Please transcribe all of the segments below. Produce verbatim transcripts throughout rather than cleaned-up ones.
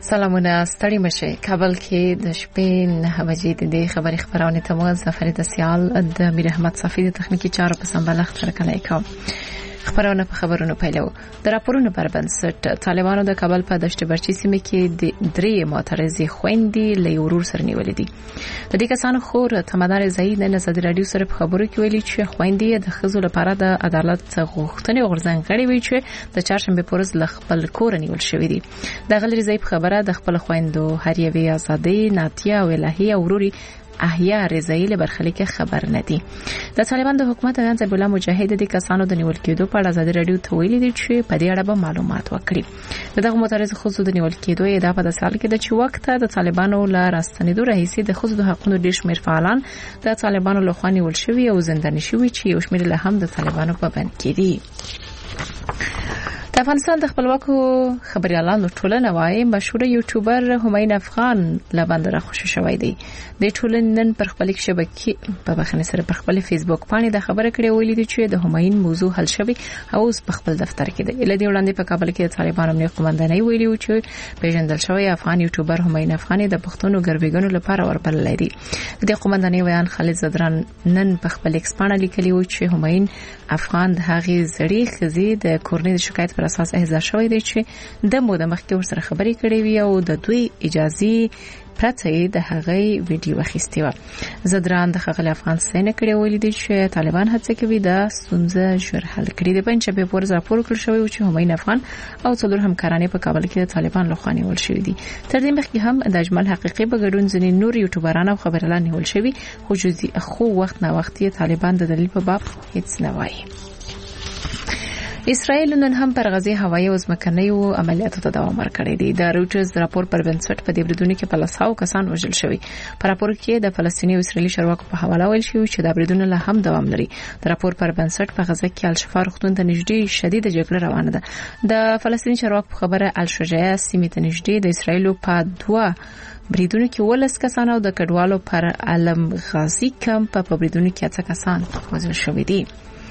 سلامونه ستړي مشه. کابل کې د شپې نه بجې د خبري خبرونه تماس فرید سیال د میر احمد صافی د تخنیکی چارو په سمبالښت سره کړی کوم. خبرونه په خبرونو پیلو. د راپورونو پر بنسټ طالبانو د کابل په دشت برچی سیمه کې د درې معترضي خويندې له ورور سره نیولې دي. د دې کسانو خور تمدار زید نه نظر رادیو سره په خبرو کې ویلي چې خويندې د خزو لپاره د عدالت غوښتنې غورځنګړې وی چې د چهارشنبه پورز ل خپل کور نیول شوې دي. د غلری زید خبره د خپل خويندو هریوي آزادۍ ناتیا او الهی اوروري احیا رضایی له برخلیک خبر نه دي. د طالبان د حکومت ایان زبیح الله مجاهد د کسانو د نیول کېدو په اړه ازادي رادیو ته ویلي دي چې په دې اړه به معلومات ورکړي. دغه معترض خصوص د نیول کېدو ادعا په سال کې د چې وخت د طالبانو له راستنیدو رئیس د خصوص د حقوقو د شمیر فعالان د طالبانو له خوا نیول شوی او زنداني شوی چې یو شمیر له هم د طالبانو په بند کې دي. د افغانستان د خپلواکو خبريالانو ټولنه وايي مشهور یوټیوبر هماین افغان لبندره خوشی شوی دی. د ټولنن پر خپل شبکې په بخنه سره پر خپل فیسبوک باندې د خبره کړې ویلي دي چې د هماین موضوع حل شوی او په خپل دفتر کې دی. لدی وړاندې په کابل کې د طالبانو امنیت قومندانۍ ویلي چې پیژندل شوی افغان یوټیوبر هماین افغان د پښتون ګربېګنو لپاره وربلل دي. د قومندانۍ ویان خالد زدران نن په خپل ایکس باندې لیکلی و چې هماین افغان د هغې زړې خزي د کورنۍ د شکایت پر اساس احضار شوی دی چې د موده مخکې ورسره خبرې کړې وي او د دوی اجازه پرته د هغې ویډیو اخیستې و. زدران د خغل افغان سینه کړې ویلي دي چې طالبان هڅه کوي د ستونزې ژر حل کړي. د پنځشنبه پورز راپور کړ شوی چې هماین افغان او څلور همکارانې په کابل کې د طالبان لخوا نیول شوی دي. تر دې مخکې هم د اجمل حقيقي په ګډون ځینې نور یوټیوبران او خبريالان نیول شوی خو جزئی خو وخت نه وخت طالبان د دلیل په باب هیڅ نه وایي. اسرائیل نن هم پر غزه هوایي او ځمکني عملیاتو ته دوام ورکړی دی. د روټرز راپور پر بنسټ په دې بریدونو کې پلساو کسان وژل شوی. په راپور کې د فلسطیني او اسرائیلي چارواکو په حواله ویل شوی چې د بریدونو له هم دوام لري. د راپور پر بنسټ په غزه کې الشفا روغتون ته نږدې شدید جګړه روانه ده. د فلسطیني چارواکو په خبره الشجاع سیمه ته نږدې د اسرائیل په دوه بریدونو کې ولس کسان او د کډوالو پر علم غازی کمپ په بریدونو کې څه کسان وژل شوی دي.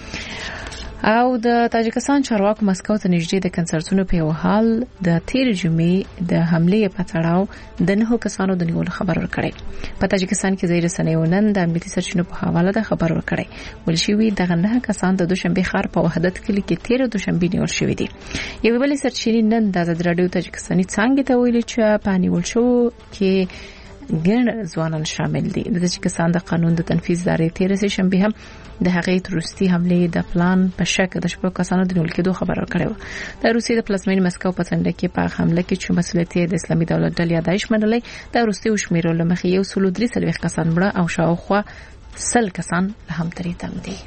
او د تاجکستان چارواکو مسکو ته نږدې د کنسرتونو په یو حال د تیر جمعې د حمله په تړاو د نهو کسانو د نیولو خبر ورکړی. په تاجکستان کې ځای رسنیو نن د امنیتي سرچینو په حواله د خبر ورکړی. ول شي دغه نه کسان د دوشنبه ښار په وحدت کلی کې تیر دوشنبه نیول شوی دي. یو بل سرچینې نن د آزاد رادیو تاجکستاني څنګه ته ویلي چې په نیول شو کې ګڼ ځوانان شامل دي. د تاجکستان د قانون د تنفيذ ادارې تیر سه شنبه هم د هغې تروستی حمله د پلان په شک د شپږ کسانو د نیول کېدو خبر ورکړی. د روسیې د پلازمین مسکو په څنډه کې په حمله کې چې مسؤلیت د اسلامي دولت ډلې داعش منلې د روسیې وشمیرو لمخې یو سلو درې سلوي کسان مړه او شاوخوا سل کسان هم ترې تم دي.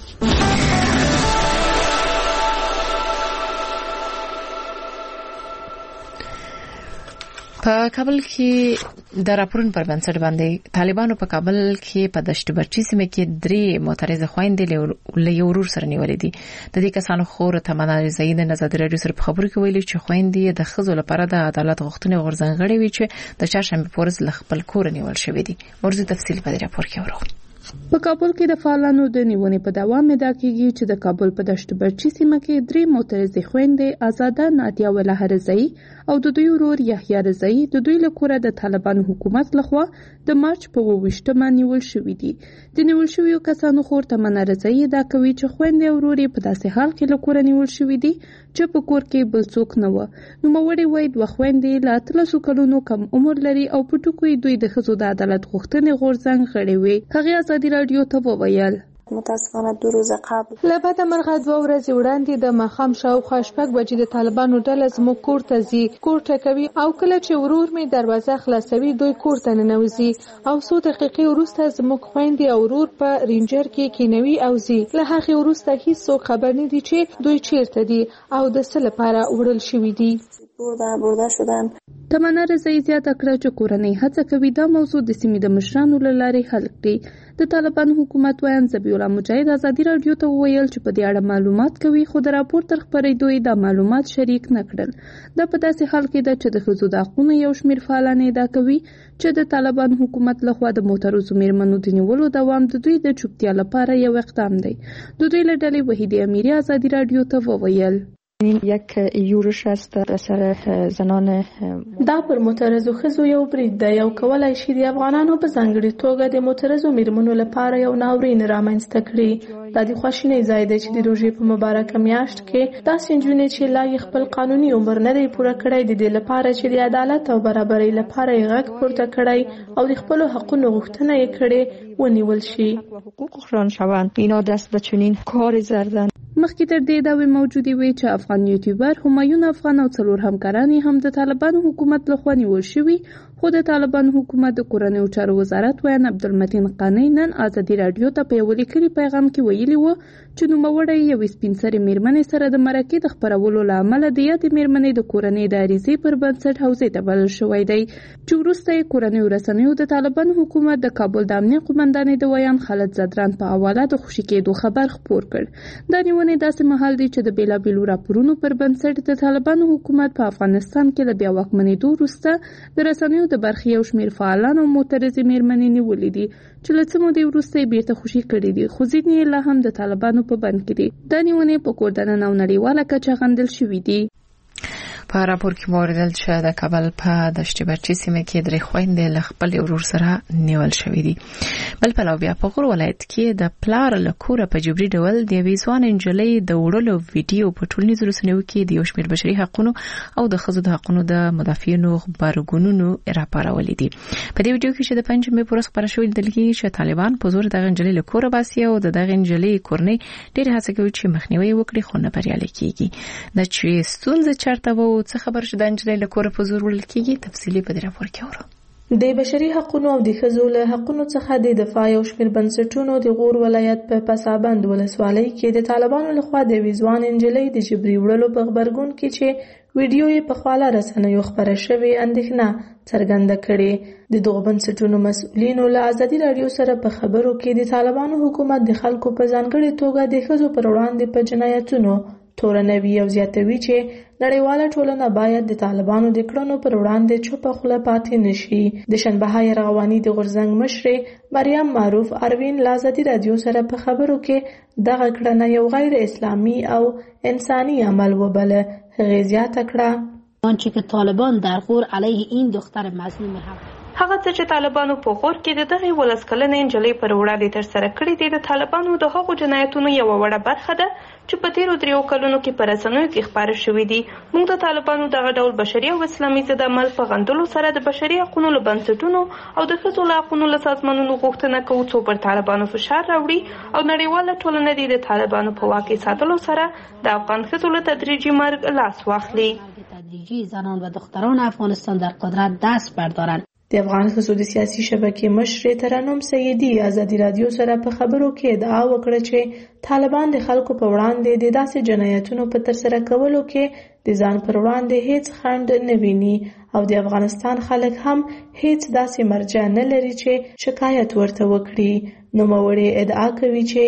په کابل کې د راپورن پر بنسټ باندې طالبانو په کابل کې په دشت برچی سیمه کې درې معترض خويندې له یو ورور سره نیولې دي. د دې کسانو خور تمدار زید نه نظر رادیو سره په خبرو کې ویلي چې خويندې د خزو لپاره د عدالت غوښتنې غورځنګړې وی چې د چهارشنبه پورز ل خپل کور نیول شوی دي. ورته تفصیل په راپور کې ورغو. په کابل کې د فعالانو د نیونې په دوام ادعا کیږي چې د کابل په دشت برچی سیمه کې درې معترض خويندې آزاده ناتیا وله رضایی او د دوی ورور یحیی رضایی د دوی له کوره د طالبان حکومت لخوا د مارچ په وشتمه نیول شوې دي. د نیول شویو کسانو خور تمنا رضایی دا کوي چې خويندې او ورور په داسې حال کې له کوره نیول شوې دي چې په کور کې بل څوک نه و. نو موړې وای د خويندې لا تلسو کلونو کم عمر لري او په ټکوي دوی د خزو د عدالت غوښتنې غورځنګ غړي وي. هغه ازادي رادیو ته وویل متاسفانه دو روز قبل لبعد مرغه دوه ورځې وړاندې د ماخام شاوخوا شپږ بجې د طالبانو ډله زموږ کور ته ځي. کور ټکوي او کله چې ورور می دروازه خلاصوي دوی کور ته ننوځي او څو دقیقې وروسته زموږ خويندې او ورور په رینجر کې کینوي او ځي. له هغې وروسته هیڅ خبر نه دي چې دوی چیرته دي او د څه لپاره وړل شوي دي. برده برده شدن. تمنا رضایی زیاته کړه چې کورنۍ هڅه کوي دا موضوع د سیمې د مشرانو له لارې حل کړي. د طالبان حکومت وایي زبیح الله مجاهد ازادي رادیو ته وویل چې په دې اړه معلومات کوي خو د راپور تر خبرېدو یې دا معلومات شریک نه کړل. دا په داسې حال کې ده چې د ښځو د حقونو یو شمېر فعالان ادعا کوي چې د طالبان حکومت لخوا د معترضو میرمنو د نیولو دوام د دوی د چوپتیا لپاره یو اقدام دی. د دوی له ډلې وحیدې امیري ازادي رادیو ته وویل یک یورش است به سر زنان. دا پر معترضو ښځو یو برید دی او کولای شي د افغانانو په ځانګړي توګه د معترضو میرمنو لپاره یو ناورین رامنځته کړي. دا د خواشینۍ ځای دی چې د روژې په مبارکه میاشت کې داسې نجونې چې لا یې خپل قانوني عمر نه دی پوره کړی د دې لپاره چې د عدالت او برابرۍ لپاره یې غږ پورته کړی او د خپلو حقونو غوښتنه یې کړې ونیول شي. حقوقشان شوند. اینا دست به چنین کار زدن. مخکې تر دې داوی موجودې وي چې افغان یوټیوبر همایون افغان او څلور همکاران هم د طالبانو حکومت لخوا نیول شوي، خو د طالبانو حکومت د کورنیو چارو وزارت ویان عبدالمتین قانی نن ازادي راډیو ته په یو لیکلي پیغام کې ویلي و چې نوموړی یو سپین سرې میرمنې سره د مرکې د خپرولو له امله د یادې میرمنې د کورنۍ د عریضې پر بنسټ حوزې ته بلل شوی دی، چې وروسته یې کورنیو رسنیو د طالبانو حکومت د کابل د امنیه قومندانې د ویان خالد زدران په حواله د خوشي کېدو خبر خپور کړ. دا نیونې داسې مهال دی چې د بیلابیلو راپورونو پر بنسټ د طالبانو حکومت په افغانستان کې د بیا واکمنېدو وروسته د رسنیو د برخې یو شمېر فعالان او معترضې میرمنې نیولې دي چې له څه مودې وروسته یې بیرته خوشي کړي دي، خو ځینې یې لا هم د طالبانو په بند کې دي. دا نیونې په کور دننه او نړیواله کچه غندل شوي دي. په راپور کې موریدل چې د کابل په دشت برچي سیمه کې درې خويندې له خپل ورور سره نیول شوې دي. بل په بیا په غور ولایت کې د پلار له کوره په جبري ډول د یوې ځوان انجلۍ د وړلو ویډیو په ټولنیزو رسنیو کې د یو شمېر بشري حقوقو او د ښځو د حقوقو د مدافعینو خبرګونونو راپارولې دي. په دې ویډیو کې چې د پنځمې پر ورځ خبره شوې دلته کې چې طالبان په زور د انجلۍ له کوره باسي او د دغه انجلۍ کورنۍ ډېر هڅه کوي چې مخنیوي وکړي، خو نه بریالي کیږي. د چې ستونزه چرته وو څه خبر شو د انجلۍ له کوره په زور وړل کیږي، تفصیلی په دې راپور کې اورو. د بشري حقوقو او د ښځو له حقوقو څخه د دفاع یو شمېر بنسټونو د غور ولایت په پسابند ولسوالۍ کې د طالبانو لخوا د ویزوان انجلۍ د جبري وړلو په خبرګون کې چې ویډیو یې په خواله رسنیو خبره شوې اندېښنه څرګنده کړې. د دغو بنسټونو مسؤلینو له ازادي راډیو سره په خبرو کې د طالبانو حکومت د خلکو په ځانګړي توګه د ښځو پر وړاندې په جنایتونو تورنوي او زیاتوي چې نړیواله ټولنه باید د طالبانو د کړنو پر وړاندې چوپه خوله پاتې نشي. د شنبه یرغواني د غورځنګ مشرې مریم معروف اروین له ازادي راډیو سره په خبرو کې دغه کړنه یو غیر اسلامي او انساني عمل وبله. هغې زیاته کړه آنچه که طالبان در غور علیه این دختر مظلوم حق هغه څه چې طالبانو په غور کې د دغه ولس کلنې انجلۍ پر وړاندې تر سره کړي دي د طالبانو د هغو جنایتونو یو وړه برخه ده چې په تیرو دریو کلونو کې پر رسنیو کې خبره شوې دي. موږ د طالبانو دغه ډول بشري او اسلامي ضد عمل په غندلو سره د بشري حقوقو له بنسټونو او د ښځو له حقوقو له سازمانونو غوښتنه کوو څو پر طالبانو فشار راوړي او نړیواله ټولنه دې د طالبانو په واک کې ساتلو سره د افغان ښځو له تدریجي مرګ لاس واخلي. تدریجي زنان و دختران افغانستان در قدرت دست بردارند. د افغان ښځو د سیاسي شبکې مشرې ترنم سیدي ازادي راډیو سره په خبرو کې ادعا وکړه چې طالبان د خلکو په وړاندې د داسې جنایتونو په ترسره کولو کې د ځان پر وړاندې هیڅ خنډ نه ویني او د افغانستان خلک هم هیڅ داسې مرجع نه لري چې شکایت ورته وکړي. نوموړې ادعا کوي چې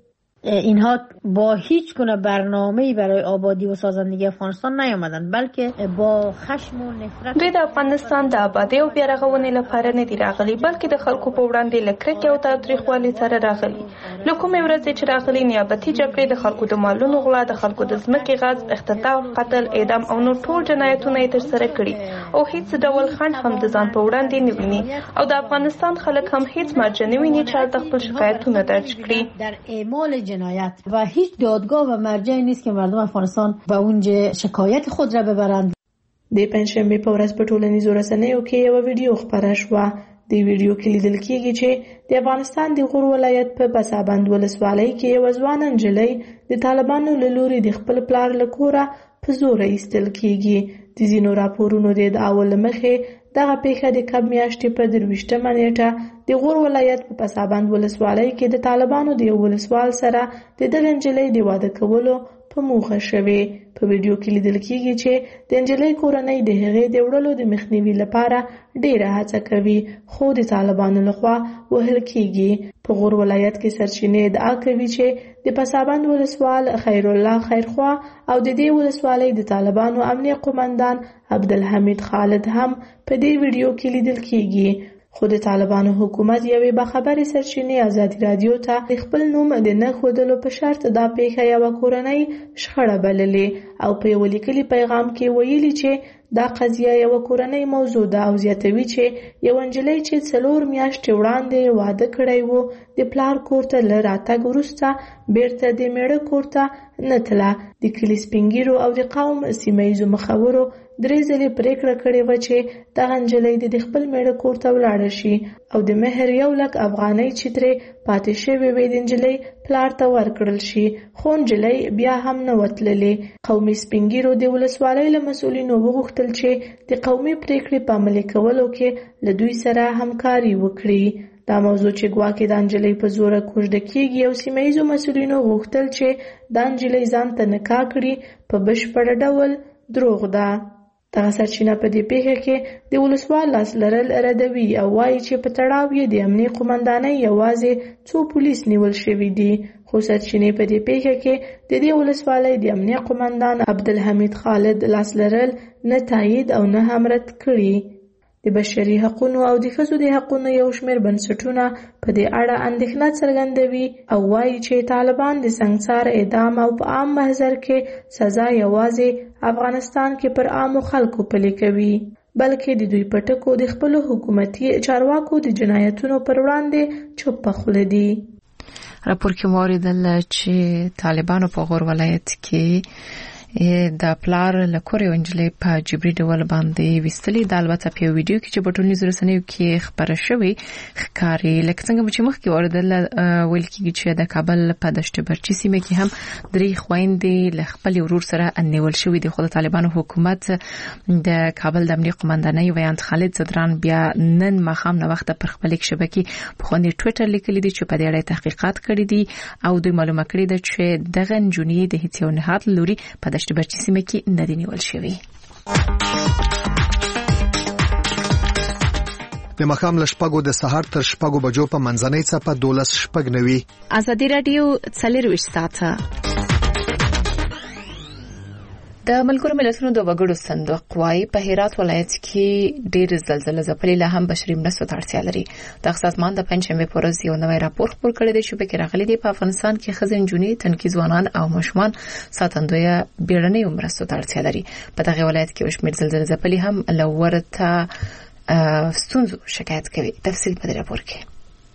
اینها با هیچ گونه برنامه‌ای برای آبادی و سازندگی افغانستان نیامدند، بلکه با خشم و نفرت. دوی د افغانستان د آبادی او بیارغونې لپاره نه دي راغلي، بلکې د خلکو په وړاندې له کرکې او تاوتریخوالي سره راغلي. له کومې ورځې چې راغلي نیابتي جګړې د خلکو د مالونو غلا، د خلکو د ځمکې غصب، اختطاف، قتل، اعدام او نور ټول جنایتونه یې ترسره کړي او هیڅ ډول خنډ هم د ځان په وړاندې نه ویني او د افغانستان خلک هم هیڅ مرجع نه ویني چې هلته خپل شکایتونه درج کړي. در اعمال جنایت و هیچ دادگاه و مرجعی نیست که مردم افغانستان به اونجا شکایت خود را ببرند. د پنځشنبه په ورځ په ټولنیزو رسنیو کې یو ویډیو خپره شوه. د ویډیو کې لیدل کېږي چې د افغانستان د غور ولایت په پسابند ولسوالۍ کې یو ځوان نجلۍ د طالبانو له لوري د خپل پلار له کوره په زور ایستل کېږي. د ځینو راپورونو د ادعاو له مخې دغه پیښه د کب میاشتې په درویشتمه نیټه د غور ولایت په پسابند ولسوالۍ کې د طالبانو د یو ولسوال سره د دغه نجلۍ د واده کولو په موخه شوې. په ویډیو کې لیدل کېږي چې د نجلۍ کورنۍ د هغې د وړلو د مخنیوي لپاره ډېره هڅه کوي، خو د طالبانو لخوا وهل کېږي. په غور ولایت کې سرچینې ادعا کوي چې د پسابند ولسوال خیرالله خیرخوا او د دې ولسوالۍ د طالبانو امنیه قومندان عبدالحمید خالد هم په دې ویډیو کې لیدل کېږي. خو د طالبانو حکومت یوې باخبرې سرچینې ازادي رادیو ته د خپل نوم د نه ښودلو په شرط دا پیښه یوه کورنۍ شخړه بللې او په یو لیکلي پیغام کې ویلي چې دا قضیه یوه کورنۍ موضوع ده او زیاتوي چې یو نجلۍ چې څلور میاشتې وړاندې واده کړی و د پلار کور ته له راتګ وروسته بیرته د میړه کور ته نه تله. د کلي سپین ږیرو او د قوم سیمه ییزو مخورو درې ځلې پریکړه کړې وه چې دغه نجلۍ د خپل میړه کور ته ولاړه شي او د مهر یو لک افغانۍ چې ترې پاتې شوې وې د نجلۍ پلار ته ورکړل شي، خو نجلۍ بیا هم نه وتللې. قومي سپین ږیرو د ولسوالۍ له مسؤلینو وغوښتل چې د قومي پریکړې په عملي کولو کې له دوی سره همکاري وکړي. دا موضوع چې ګواکې د نجلۍ په زوره کوژده کېږي او سیمه ییزو مسؤلینو غوښتل چې دا نجلۍ ځان ته نکاح کړي په بشپړه ډول دروغ ده. دغه سرچینه په دې پیښه کې د ولسوال لاس لرل ردوي او وایي چې په تړاو یې د امنیه قومندانۍ یوازې څو پولیس نیول شوي دي، خو سرچینې په دې پیښه کې د دې ولسوالۍ د امنیه قومندان عبدالحمید خالد لاس لرل نه تایید او نه هم رد کړي. د بشري حقونو او د ښځو د حقونو یو شمېر بنسټونه په دې اړه اندېښنه څرګندوي او وایي چې طالبان د سنګسار، اعدام او په عام محضر کې سزا یوازې افغانستان کې پر عامو خلکو پلي کوي، بلکې د دوی په ټکو د خپلو حکومتي چارواکو د جنایتونو پر وړاندې چوپه خوله دي. راپور کې مو اوریدل چې طالبانو په غور ولایت کې د پلار له کورې ونجلې په جبري ډول باندې وستلې. د البته په ویډیو کې چې په ټولنیزو رسنیو کې خبره شوې ښکاري لکه څنګه چې مخکې اوریدل ویل کېږي چې د کابل په دشت برچي سیمه کې هم درې خويندې له خپل ورور سره انیول شوې دي، خو د طالبانو حکومت د کابل د امنیه قومندانۍ ویاند خالد زدران بیا نن ماښام نه وخت پر خپل شبکې په خوندې ټوئیټر لیکلي دي چې په دې اړه تحقیقات کړي دي او دوی معلومه کړې ده چې دغه نجونې د هیڅ یو نهاد لوري په دشت برچي سیمه کې نه دی نیول شوی. د مخام له شپږو د سهار تر شپږو بجو په منځنۍ څپه دولس شپږ نوي. ازادي رادیو څلرویشت ساعته. د ملګرو ملتونو د وګړو صندوق وايي په هرات ولایت کې ډېر زلزلې ځپلې له هم بشري مرستو ته اړتیا لري. د سازمان د پنځشنبه په ورځ یو نوی راپور خپور کړی دی چې پکې راغلي دي په افغانستان کې ښځې، نجونې، تنکي ځوانان او ماشومان ساتندوی بیړنیو مرستو ته اړتیا لري. په دغه ولایت کې وشمیر زلزلې ځپلې هم له ورته ستونزو شکایت کوي. تفصیل په راپور کې.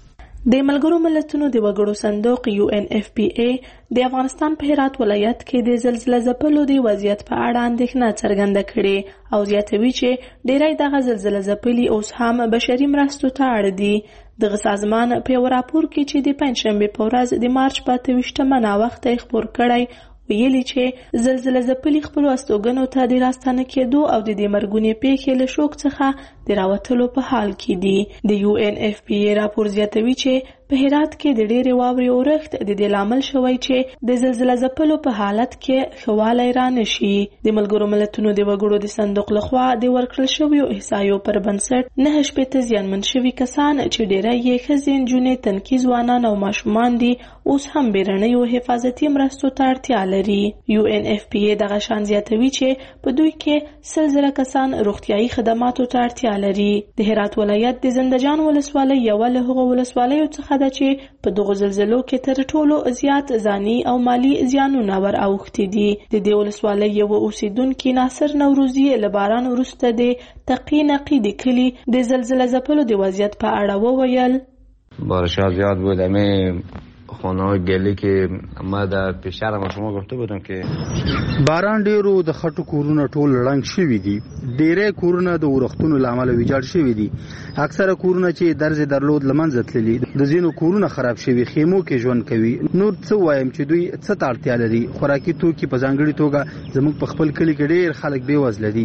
د ملګرو ملتونو د وګړو صندوق یو ان اف پی ای د افغانستان په هرات ولایت کې د زلزلې ځپلو د وضعیت په اړه اندېښنه څرګنده کړې او زیاتوي چې ډېری دغه زلزلې ځپلي اوس هم بشري مرستو ته اړ دي. دغه سازمان په یو راپور کې چې د پنځشنبه په ورځ د مارچ په اته ویشتمه ناوخته خپور کړی ویلي چې زلزلې ځپلي خپل استوګنو ته د راستنه کېدو او د دې مرګونې پیښې له شوک څخه د راوتلو په حال کې دي. د یو ان اف پی ای راپور زیاتوي چې په هرات کې د ډېرې واورې اورښت د دې لامل شوی چې د زلزلې ځپلو په حالت کې ښهوالی رانشي. د ملګرو ملتونو د وګړو د صندوق لخوا د ورکړل شویو احصایو پر بنسټ نهه شپېته زیانمن شوي کسان چې ډېری یې ښځې، نجونې، تنکي ځوانان او ماشومان دي اوس هم بیړنیو حفاظتي مرستو ته اړتیا لري. یو ان اف پی ای دغه شان زیاتوي چې په دوی کې سل زره کسان روغتیايي خدماتو ته اړتیا لري. د هرات ولایت د زندهجان ولسوالۍ یوه له هغو ولسوالیو څخه ده چې په دغو زلزلو کې تر ټولو زیات ځاني او مالی زیانونه ور اوښتي دي. د دې ولسوالۍ یو اوسیدونکي ناصر نوروزي له باران وروسته د تقی نقی د کلي د زلزلې ځپلو د وضعیت په اړه وویل. بارش‌ها زیاد بود. همه خانه‌های گلی که ما در پیشتر ما شما گفته بودم که باران ډیرو د خټو کورونه ټول رنګ شوي دي. ډیره کورونه د ورښتونو لامل ویجاړ شوي دي. اکثره کورونه چې درز درلود لمنځه تللي، د ځینو کورونه خراب شوي، خیمو کې ژوند کوي. نور څه وایم چې دوی څه ته اړتیا لري. خوراکي توکي په ځانګړي توګه زموږ په خپل کلی کې ډیر خلک بې وزله دي.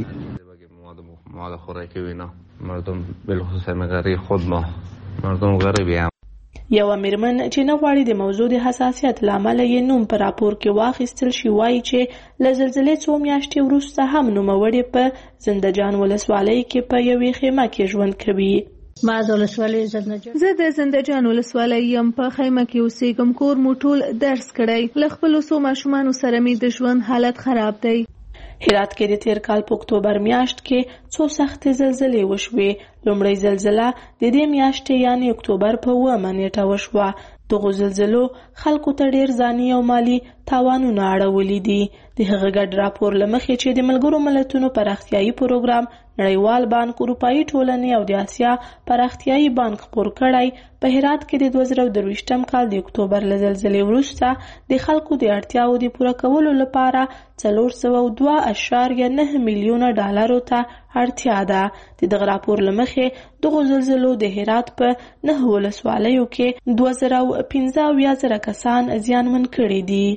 مواد خوراکی و اینا مردم بالخصوص غریب خود ما مردم غریبی هم. یو میرمن چې نه غواړي د موضوع د حساسیت لامل یې نوم په راپور کې واخیستل شي وایي چې له زلزلې څو میاشتې وروسته هم نوموړې په زندهجان ولسوالۍ کې په یوې خیمه کې ژوند کوي. ما د ولسوالۍ زندهجان زه د زندهجان ولسوالۍ یم، په خیمه کې اوسېږم. کور مو ټول درس کړی، له خپلو څو ماشومانو سره مې د ژوند حالت خراب دی. هرات کې د تیر کال په اکتوبر میاشت کې څو سختې زلزلې وشوې. لومړۍ زلزله د دې میاشتې یعنی اکتوبر په اوومه نیټه وشوه. دغو زلزلو خلکو ته ډیر ځاني او مالی تاوانونه اړولي دي. د هغه ګډ راپور له مخې چې د ملګرو ملتونو پراختیایي پروګرام، نړیوال بانک، اروپایي ټولنې او د آسیا پراختیایي بانک خپور کړی، په هرات کې د دوه زره درویشتم کال د اکتوبر له زلزلې وروسته د خلکو د اړتیاو د پوره کولو لپاره څلور سوه او دوه اعشاریه نه میلیونه ډالرو ته اړتیا ده. د دغه راپور له مخې دغو زلزلو د هرات په نهه ولسوالیو کې دوه زره او پنځه اویا زره کسان زیانمن کړي دي.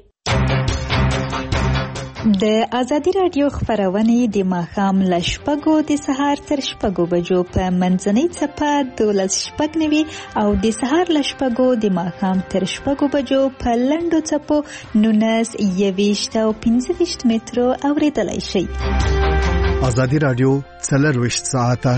د ازادي راډیو خبرونه د ماښام له شپږو د سهار تر شپږو بجو په منځنۍ څپه دولس شپږ نوي او د سهار له شپږو د ماښام تر شپږو بجو په لنډو څپو نولس یویشت او پنځه ویشت مترو اورېدلی شئ. ازادي راډیو څلرویشت ساعته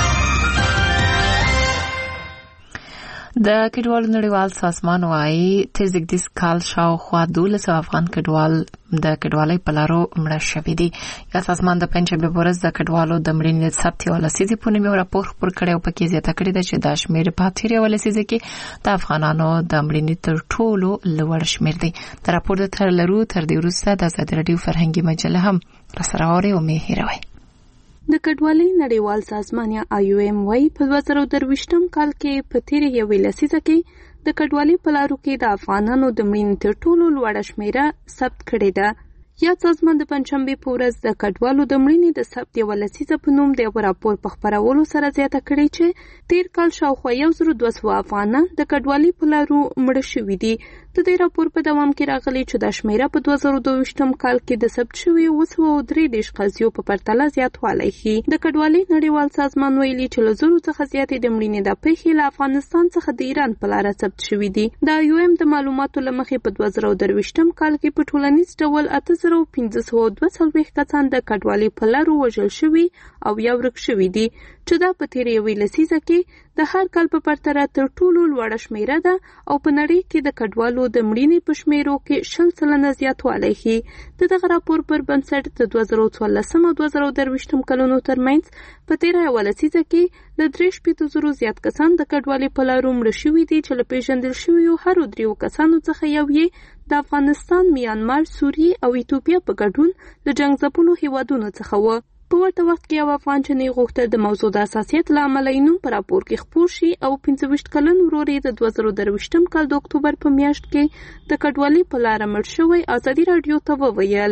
د کډوالو نړیوال سازمان وايي تر زیږدیز کال شاوخوا دولس افغان کډوال د کډوالۍ په لارو مړه شوي دي. یا سازمان د پنځمې په ورځ د کډوالو د مړینې د ثبت یوه لسیزې په نوم یو راپور خپور کړی او پکې زیاته کړې ده چې دا شمېر په اتیا یوه لسیزه کې د افغانانو د مړینې تر ټولو لوړ شمېر دی. د راپور د تر لرو تر دې وروسته د ازادي راډیو فرهنګي مجله هم راسره اوري او مې هیروي. د کډوالۍ نړیوال سازمان یا آی او ایم وايي په دوه زره درویشتم کال کې په تیرې یوې لسیزه کې د کډوالۍ په لارو کې د افغانانو د مړینې تر ټولو لوړه شمېره ثبت کړې ده. یا سازمان د پنځمې په ورځ د کډوالو د مړینې د ثبت یوه لسیزه په نوم د یو راپور په خپرولو سره زیاته کړې چې تیر کال شاوخوا یو زر دوه سوه افغانان د کډوالۍ په لارو مړه شوي دي. د دې راپور په دوام کې راغلي چې دا شمېره په دوه زره دویشتم کال کې د ثبت شویو اوه سوه او درې دېرش قضیو په پرتله زیاتوالی ښيي. د کډوالۍ نړیوال سازمان ویلي چې له زرو څخه زیاتې د مړینې دا پیښې له افغانستان څخه د ایران په لاره ثبت شوي دي. د آی او ایم د معلوماتو له مخې په دوه زره درویشتم کال کې په ټولنیز ډول اته زره پنځه سوه دوه څلوېښت کسان د کډوالۍ په لارو وژل شوي او یا ورک شوي دي چې دا په تیرې یوې لسیزه کې د هر کال په پرتله تر ټولو لوړه شمېره ده او په نړۍ کې د کډوالو د مړینې په شمېرو کې شل سلنه زیاتوالی ښيي. د دغه راپور پر بنسټ د دوه زره څوارلسم او دوه زره درویشتم کلونو ترمنځ په تیره یوه لسیزه کې له درې شپېته زرو زیات کسان د کډوالۍ په لارو مړه شوي دي چې له پیژندل شویو هرو دریو کسانو څخه یو یې د افغانستان، میانمار، سوریې او ایتوپیا په ګډون له جنګ ځپلو هیوادونو څخه و. په ورته وخت کې یو افغان چې نه غوښتل د موضوع د حساسیت له امله یې نوم په راپور کې خپور شي او پنځه ویشت کلن ورور یې د دوه زره درویشتم کال د اکتوبر په میاشت کې د کډوالۍ په لاره مړ شوی ازادي راډیو ته وویل.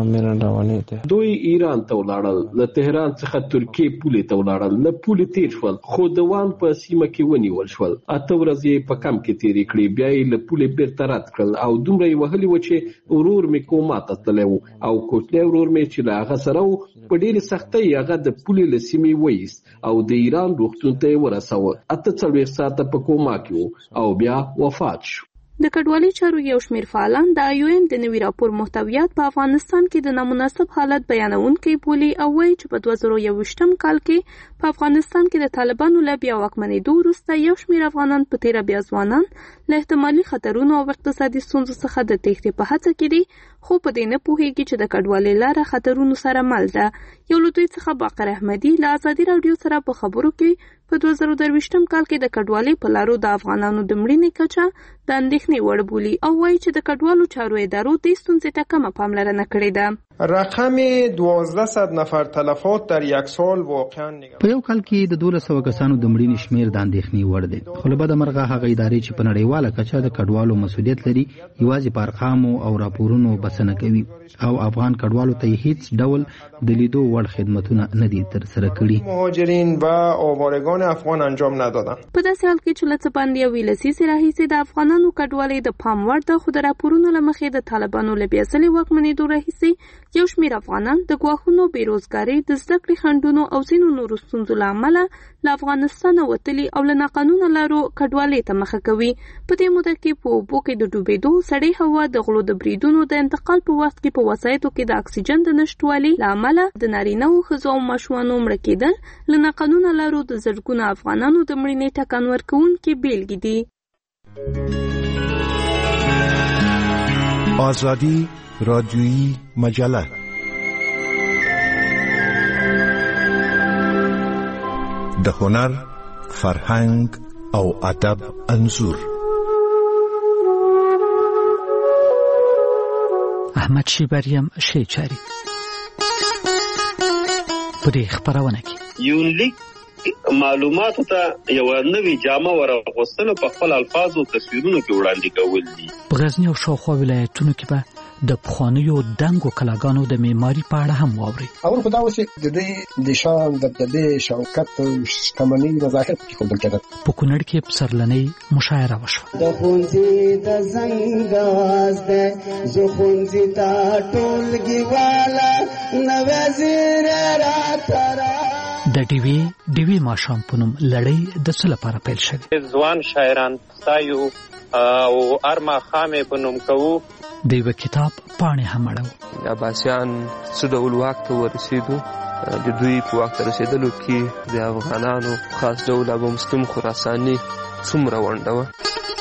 دوی ایران ته ولاړل، له تهران څخه ترکیې پولې ته ولاړل، له پولې تیر شول خو د وان په سیمه کې ونیول شول. اته ورځې په کم کې تیرې کړې، بیا یې له پولې بیرته رد کړل او دومره یې وهلي و چې ورور مې کوما ته تللی و او کوچنی ورور مې چې له هغه سره و په ډېرې سختۍ هغه د پولې له سیمې وایست او د ایران روغتون ته یې ورساوه. اته څلوېښت ساعته په کوما کې و او بیا وفات شو. د کډوالۍ چارو یو شمېر فعالان د آی او ایم د نوي راپور محتویات په افغانستان کې د نامناسب حالت بیانونکي بولي او وایي چې په دوه زره یوویشتم کال کې په افغانستان کې د طالبانو له بیا واکمنېدو وروسته یو شمېر افغانان په تیره بیا ځوانان له احتمالي خطرونو او اقتصادي ستونزو څخه د تېښتې په هڅه کې دي، خو په دې نه پوهېږي چې د کډوالۍ لاره خطرونو سره مل ده. یو له دوی څخه باقر احمدي له ازادي راډیو سره په خبرو کې په دوه زره درویشتم کال کې د کډوالۍ په لارو د افغانانو د مړینې کچه د اندېښنې وړ بولي او وایي چې د کډوالو چارو ادارو دې ستونزې ته کمه پاملرنه کړې ده. رقم دوازده صد نفر تلفات در یک سال واقعا په یو کال کې د دولس سوه کسانو د مړینې شمېر د اندېښنې وړ دی. خو له بده مرغه هغه ادارې چې په نړیواله کچه د کډوالو مسؤلیت لري یوازې په ارقامو او راپورونو بسنه کوي او افغان کډوالو ته هیڅ ډول د لیدو وړ خدمتونه نه دي ترسره کړي. مهاجرین و آوارگان افغان انجام ندادن. په داسې حال کې چې له څه باندې یوې لسیزې راهیسې د افغانانو کډوالۍ د پام وړ ده، خو د راپورونو له مخې د طالبانو له بیا ځلې واکمنېدو راهیسې یو شمېر افغانان د ګواښونو، بېروزګارۍ، د زده کړې خنډونو او ځینو نورو ستونزو له امله له افغانستانه وتلي او له ناقانونه لارو کډوالۍ ته مخه کوي. په دې موده کې په اوبو کې د ډوبېدو، سړې هوا، د غلو د بریدونو د انتقال په وخت کې په وسایطو کې د اکسیجن د نشتوالي له امله د نارینه‌وو ښځو او ماشومانو مړه کېدل له ناقانونه لارو د زرګونو افغانانو د مړینې ټکان ورکوونکې بیلګې دي. آزادی رادیویی مجله د هنر، فرهنګ او ادب انځور. احمد شیبریم شیچاری په دې خبرونه کې یونلیک معلوماتو ته یو نوې جامه ورغوستنه په خپل الفاظو تصویرونو کې وړاندې کول دي. په غزنی او شاوخوا ولایتونو کې به د پخوانیو دنګو کلاګانو د معماري په اړه هم واوري. اول خو دا اوس د دوی د شان د دبدبې شوکت شتمنۍ مظاهر پکې ښودل کېدل. په کونړ کې پسرلنۍ مشاعره وشوه. د ښوونځي د زنګ اواز دی زه ښوونځي ته ټولګي والا نوې زیری راته را د ډیوي ډیوي ماښام په نوم لړۍ د څه لپاره پیل شوې؟ ځوان شاعران ستایو او ارما خامې په نوم کوو. د یوه کتاب پاڼې هم اړوو. عباسیان څه ډول واک ته ورسېدو، د دوی په واک ته رسېدلو کې د افغانانو خاص ډول ابو مسلم خراساني څومره ونډه وه.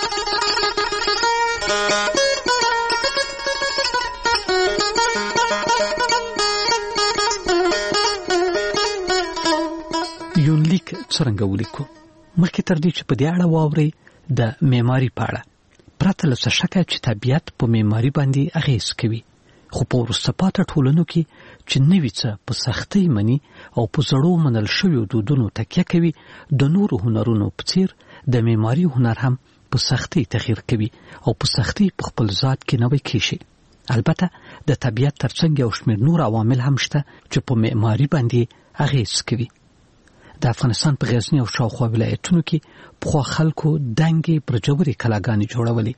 یونلیک څرنګه ولیکو؟ مخکې تر دې چې په دې اړه واورئ د معماري په اړه پرته له څه شکه چې طبیعت په معماري باندې اغېز کوي، خو په وروسته پاته ټولنو کې چې نوي څه په سختۍ مني او په زړو منل شویو دودونو تکیه کوي، د نورو هنرونو په څیر د معماري هنر هم په سختۍ تغییر کوي او په سختۍ په خپل ذات کې نوی کیږي. البته د طبیعت ترڅنګ یو شمېر نور عوامل هم شته چې په معماري باندې اغېز کوي. د افغانستان په غزنی او شاوخوا ولایتونو کې پخوا خلکو دنګې برجورې کلاګانې جوړولې.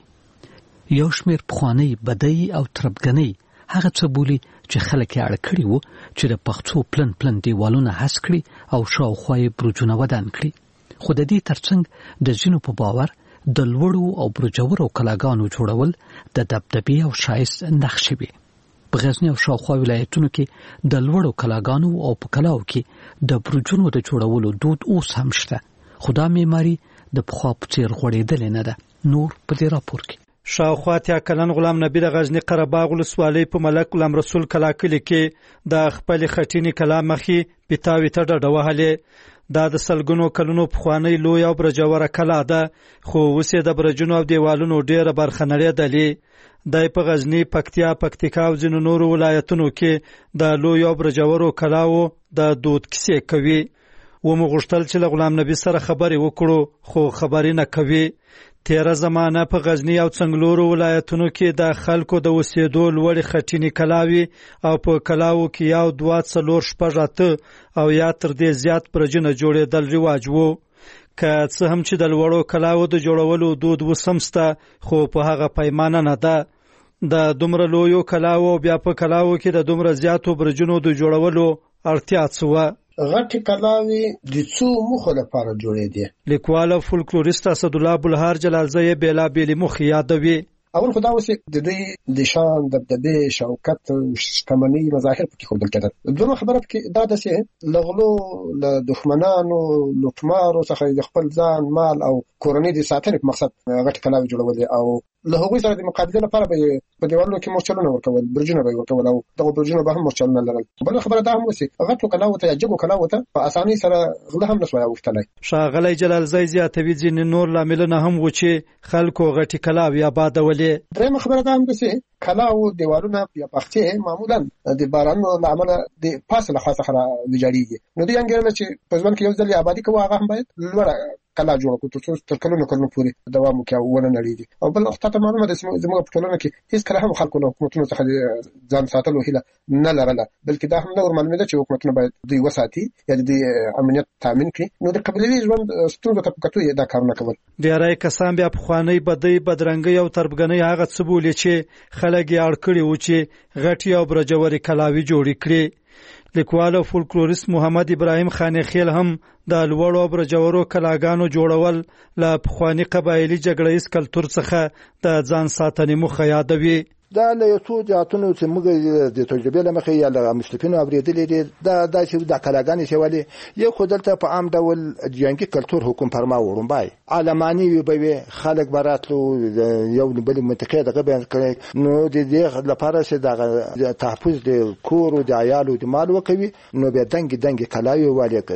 یو شمېر پخوانۍ بدۍ او تربګنۍ هغه څه بولي چې خلک یې اړ کړي وو چې د پښتو پلن پلن دیوالونه هس کړي او شاوخوا یې برجونه ودان کړي. خو د دې ترڅنګ د ځینو په باور د لوړو او برجورو کلاګانو جوړول د دبدبې او ښایست نښې وې. په غزنی او شاوخوا ولایتونو کې د لوړو کلاګانو او په کلاو کې د برجونو د جوړولو دود اوس هم شته، خو دا معماري د پخوا په څېر غوړېدلې نه ده. نور په دې راپور کې شاوخوا اتیا کلن غلام نبی د غزنی قره باغ ولسوالۍ په ملک غلام رسول کلا کلي کې د خپلې خټینې کلا مخې پیتاوي ته ډډه وهلې. دا د سلګونو کلونو پخوانۍ لویه او برجوره کلا ده، خو اوس یې د برجونو او دیوالونو ډېره برخه نړېدلې. دای په غزنی، پکتیا، پکتیکا او ځینو نورو ولایتونو کې د لویو او برجورو کلاو د دود کیسې کوي. ومو غوښتل چې له غلام نبی سره خبرې وکړو، خو خبرې نه کوي. تیره زمانه په غزنی او څنګلورو ولایتونو کې د خلکو د اوسېدو لوړې خټینې کلاوي او په کلاو کې یو دوه څلور شپږ اته او یا تر دې زیات برجونه جوړېدل رواج وو. که څه هم چې د لوړو کلاو د جوړولو دود اوس هم شته، خو په هغه پیمانه نه ده. د دومره لویو کلاو بیا په کلاو کې د دومره زیاتو برجونو د جوړولو اړتیا څه وه؟ غټي کلاوي د څو موخو لپاره جوړېدې. لیکوال او فولکلوریست اسدالله بلهار جلالزی بېلابېلې موخې یادوي. اول خو دا اوس د دوی د شان دبدبې شوکت شتمنۍ مظاهر پکې ښودل کېدل. دویمه خبره پکې دا ده چې له غلو، له دښمنانو، لوټمارو څخه د خپل ځان، مال او کورنۍ د ساتنې په مقصد غټې کلاوي جوړولې او له هغوی سره د مقابلې لپاره به په دیوالونو کې مورچلونه ورکول، برجونه به یې ورکول او دغه برجونه به هم مورچلونه لرل. بله خبره دا هم وه چې غټو کلاوو ته یا جګو کلاوو ته په اسانۍ سره غله هم نه سوای اوښتلی. ښاغلی جلالزی زیاتوي ځینې نور لاملونه هم و چې خلکو غټې کلاوې آبادولې. درېیمه خبره دا هم ده چې کلاو دیوالونه یا باغچې معمولا د بارانونو له امله د پاسه له خوا څخه راویجاړېږي. نو دوی انګېرله چې په ژوند کې یو ځل یې ابادي کوو، هغه هم باید لوړه کلا جوړه کړو تر څو تر کلونو کلونو پورې دوام وکړي او ونه نړېږي. او بل تاته معلومه ده چې زموږ په ټولنه کې هېڅکله هم خلکو له حکومتونو څخه ځان ساتلو هیله نه لرله، بلکې دا هم نه ورمعلومېده چې حکومتونه باید دوی وساتي یا د دوی امنیت تامین کړي. نو د قبیلوي ژوند ستونزو ته په کتو یې دا کارونه کول. ډېری کسان بیا پخوانۍ بدۍ، بدرنګۍ او تربګنۍ هغه څه بولي چې خلک یې اړ کړي وو چې غټې او برجورې کلاوي جوړې کړي. لیکوال او فولکلوریست محمد ابراهیم خانخیل هم د لوړو او برجورو کلاګانو جوړول له پخواني قبایلي جګړه ییز کلتور څخه د ځان ساتنې موخه یادوي. دا له یو څو جهاتونو چې موږ د تجربې له مخې یا له مسلفینو اورېدلې دي، دا دا چې د کلاګانې چې ولې یو خو دلته په عام ډول جنګي کلتور حکم فرما وړومبای عالماني وي به خلک براتلو یو بل منطقې دغه بیان کړي. نو د دې لپاره چې د تحفظ د کور او د عیالو د مال وکوي، نو به دنګ دنګ کلاوي والي.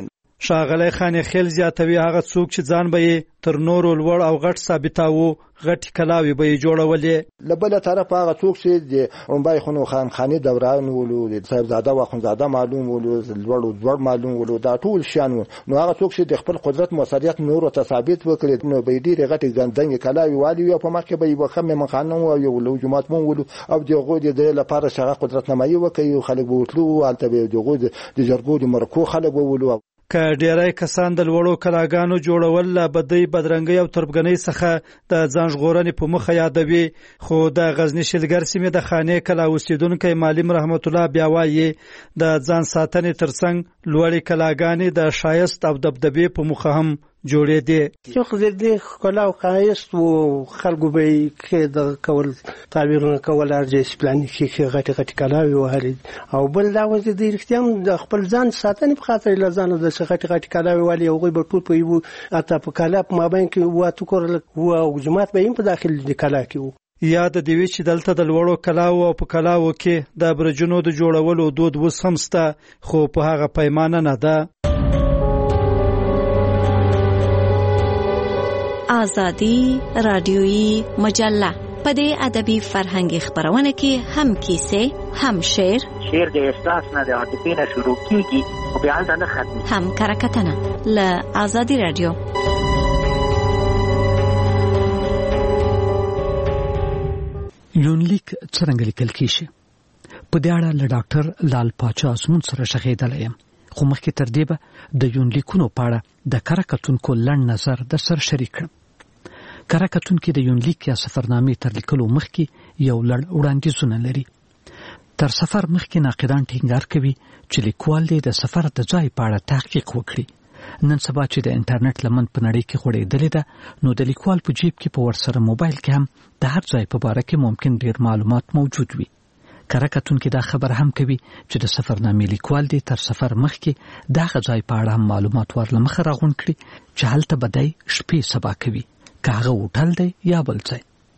ښاغلی خان خیل زیاتوي هغه څوک چې ځان به تر نورو لوړ او غټ ثابتاوه غټ کلاوي به جوړولې. لبل طرف هغه څوک چې د عمبای خونو خان خاني دوران ولو د صاحبزاده و خونزاده معلوم ولو لوړ لوړ معلوم ولو دا ټول شان نو هغه څوک چې د خپل قدرت موثریت نور ته ثابت وکړي نو به ډېر غټ ګندنګ کلاوي والی او په مخ کې به وخت من خانو او یو لو جماعت مون ولو او دغه د لپاره شغه قدرت نمایي وکړي خلک بوتلو الته به دغه د جرګو د مرکو خلک ولو. که ډیری کسان د لوړو کلاګانو جوړول لا بدی بدرنګي او تربګنۍ څخه د ځان ژغورنې په مخه یادوي، خو د غزنی شلګر سیمې د خانې کلا اوسیدونکو معلم رحمت الله بیا وایي د ځان ساتنې ترڅنګ لوړې کلاګانې د شایست او دبدبې په مخه هم جوړې دي. یو خو د کلا او خایست او خلکو به کې د کول تعبیرونه کول ارجس پلان کې غټ غټ کلاوي وهلي او بل دا وځي د اختیام د خپل ځان ساتنې په خاطر لزانو د غټ غټ کلاوي والی او به ټول په یو اته په کلا په مابین کې واته کول او جماعت به هم په داخل د کلا کې وو. یاد دی وی چې دلته د لوړو کلاو او په کلاو کې د برجونو د جوړولو دود وس هم سته، خو په هغه پیمانه نه ده. آزادی رادیویی مجله په دې ادبي فرهنګي خبرونه کې هم کیسې هم شعر شعر د احساس نه د عاطفې نه شروع کیږي او بیا هلته نه ختمي هم کرکټنه له آزادی رادیو. یونلیک څنګه لیکل کیږي؟ په دې اړه له ډاکټر لال پاچا اسمون سره شخېدل یم، خو مخکې تر دې به د یونلیکونو په اړه د کره کتونکو لنډ نظر در سره شریک کړم. کره کتونکي د یونلیک یا سفرنامې تر لیکلو مخکې یو لړ وړاندیزونه لري. تر سفر مخکې ناقدان ټینګار کوي چې لیکوال دې د سفر د ځای په اړه تحقیق وکړي. نن سبا چې د انټرنیټ لمن په نړۍ کې غوړېدلې ده، نو د لیکوال په جیب کې په ورسره موبایل کې هم د هر ځای په باره کې ممکن ډېر معلومات موجود وي. کره کتونکي دا خبر هم کوي چې د سفرنامې لیکوال دی تر سفر مخکې دغه ځای په اړه هم معلومات ورله مخه راغونډ کړي چې هلته به دی شپې سبا کوي، که هغه هوټل دی یا بل ځای.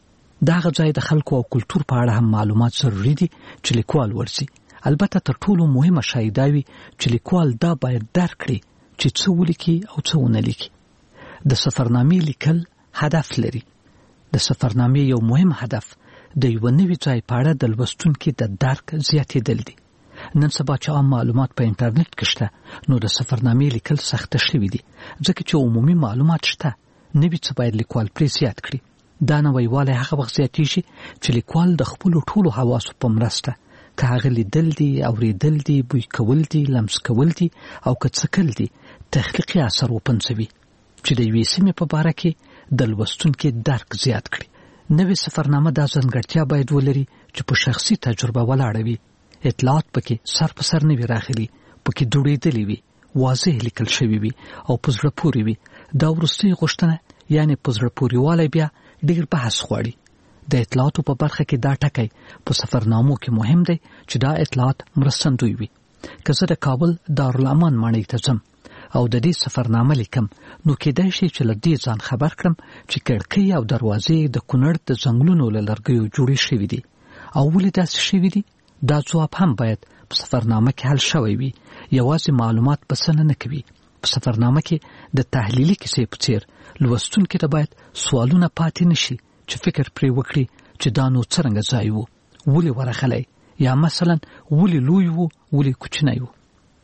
دغه ځای د خلکو او کلتور په اړه هم معلومات ضروري دي چې لیکوال ورځي. البته تر ټولو مهمه شی دا وي چې لیکوال دا باید درک کړي چې څه ولیکي او څه ونه لیکي. د سفرنامې لیکل هدف لري. د سفرنامې یو مهم هدف د یو نوي ځای په اړه د لوستونکي د درک زیاتېدل دي. نن سبا چې عام معلومات په انټرنیټ کې شته، نو د سفرنامې لیکل سخته شوي دي، ځکه چې عمومي معلومات شته. نوي څه باید لیکوال پرې زیات کړي. دا نویوالی هغه وخت زیاتېږي چې لیکوال د خپلو ټولو حواسو په مرسته، که هغه لیدل دي، اورېدل دي، بوی کول دي، لمس کول دي او که څکل دي، تخلیقي اثر وپنځوي چې د یوې سیمې په باره کې د لوستونکي درک زیات کړي. نوې سفرنامه دا ځانګړتیا باید ولري چې په شخصي تجربه ولاړه وي. اطلاعات پکې سر په سر نه وي راغلي، پکې دوړېدلې وي، واضح لیکل شوي وي او په زړه پورې وي. دا وروستۍ غوښتنه یعنې په زړه پورې والی بیا ډېر بحث غواړي. د اطلاعاتو په برخه کې دا ټکی په سفرنامو کې مهم دی چې دا اطلاعات مرستندوی وي. که زه د کابل دارالامان ماڼۍ ته ځم او د دې سفرنامه لیکم، نو کېدای شي چې له دې ځان خبر کړم چې کړکۍ او دروازې د کونړ د ځنګلونو له لرګیو جوړې شوي دي. او ولې داسې شوي دي؟ دا ځواب هم باید په سفرنامه کې حل شوی وي. یوازې معلومات بسنه نه کوي. په سفرنامه کې د تحلیلي کیسې په څیر لوستونکي ته باید سوالونه پاتې نشي چې فکر پرې وکړي چې دا نو څرنګه ځای وو، ولې ورغلی، یا مثلا ولې لوی وو، ولې کوچنی وو.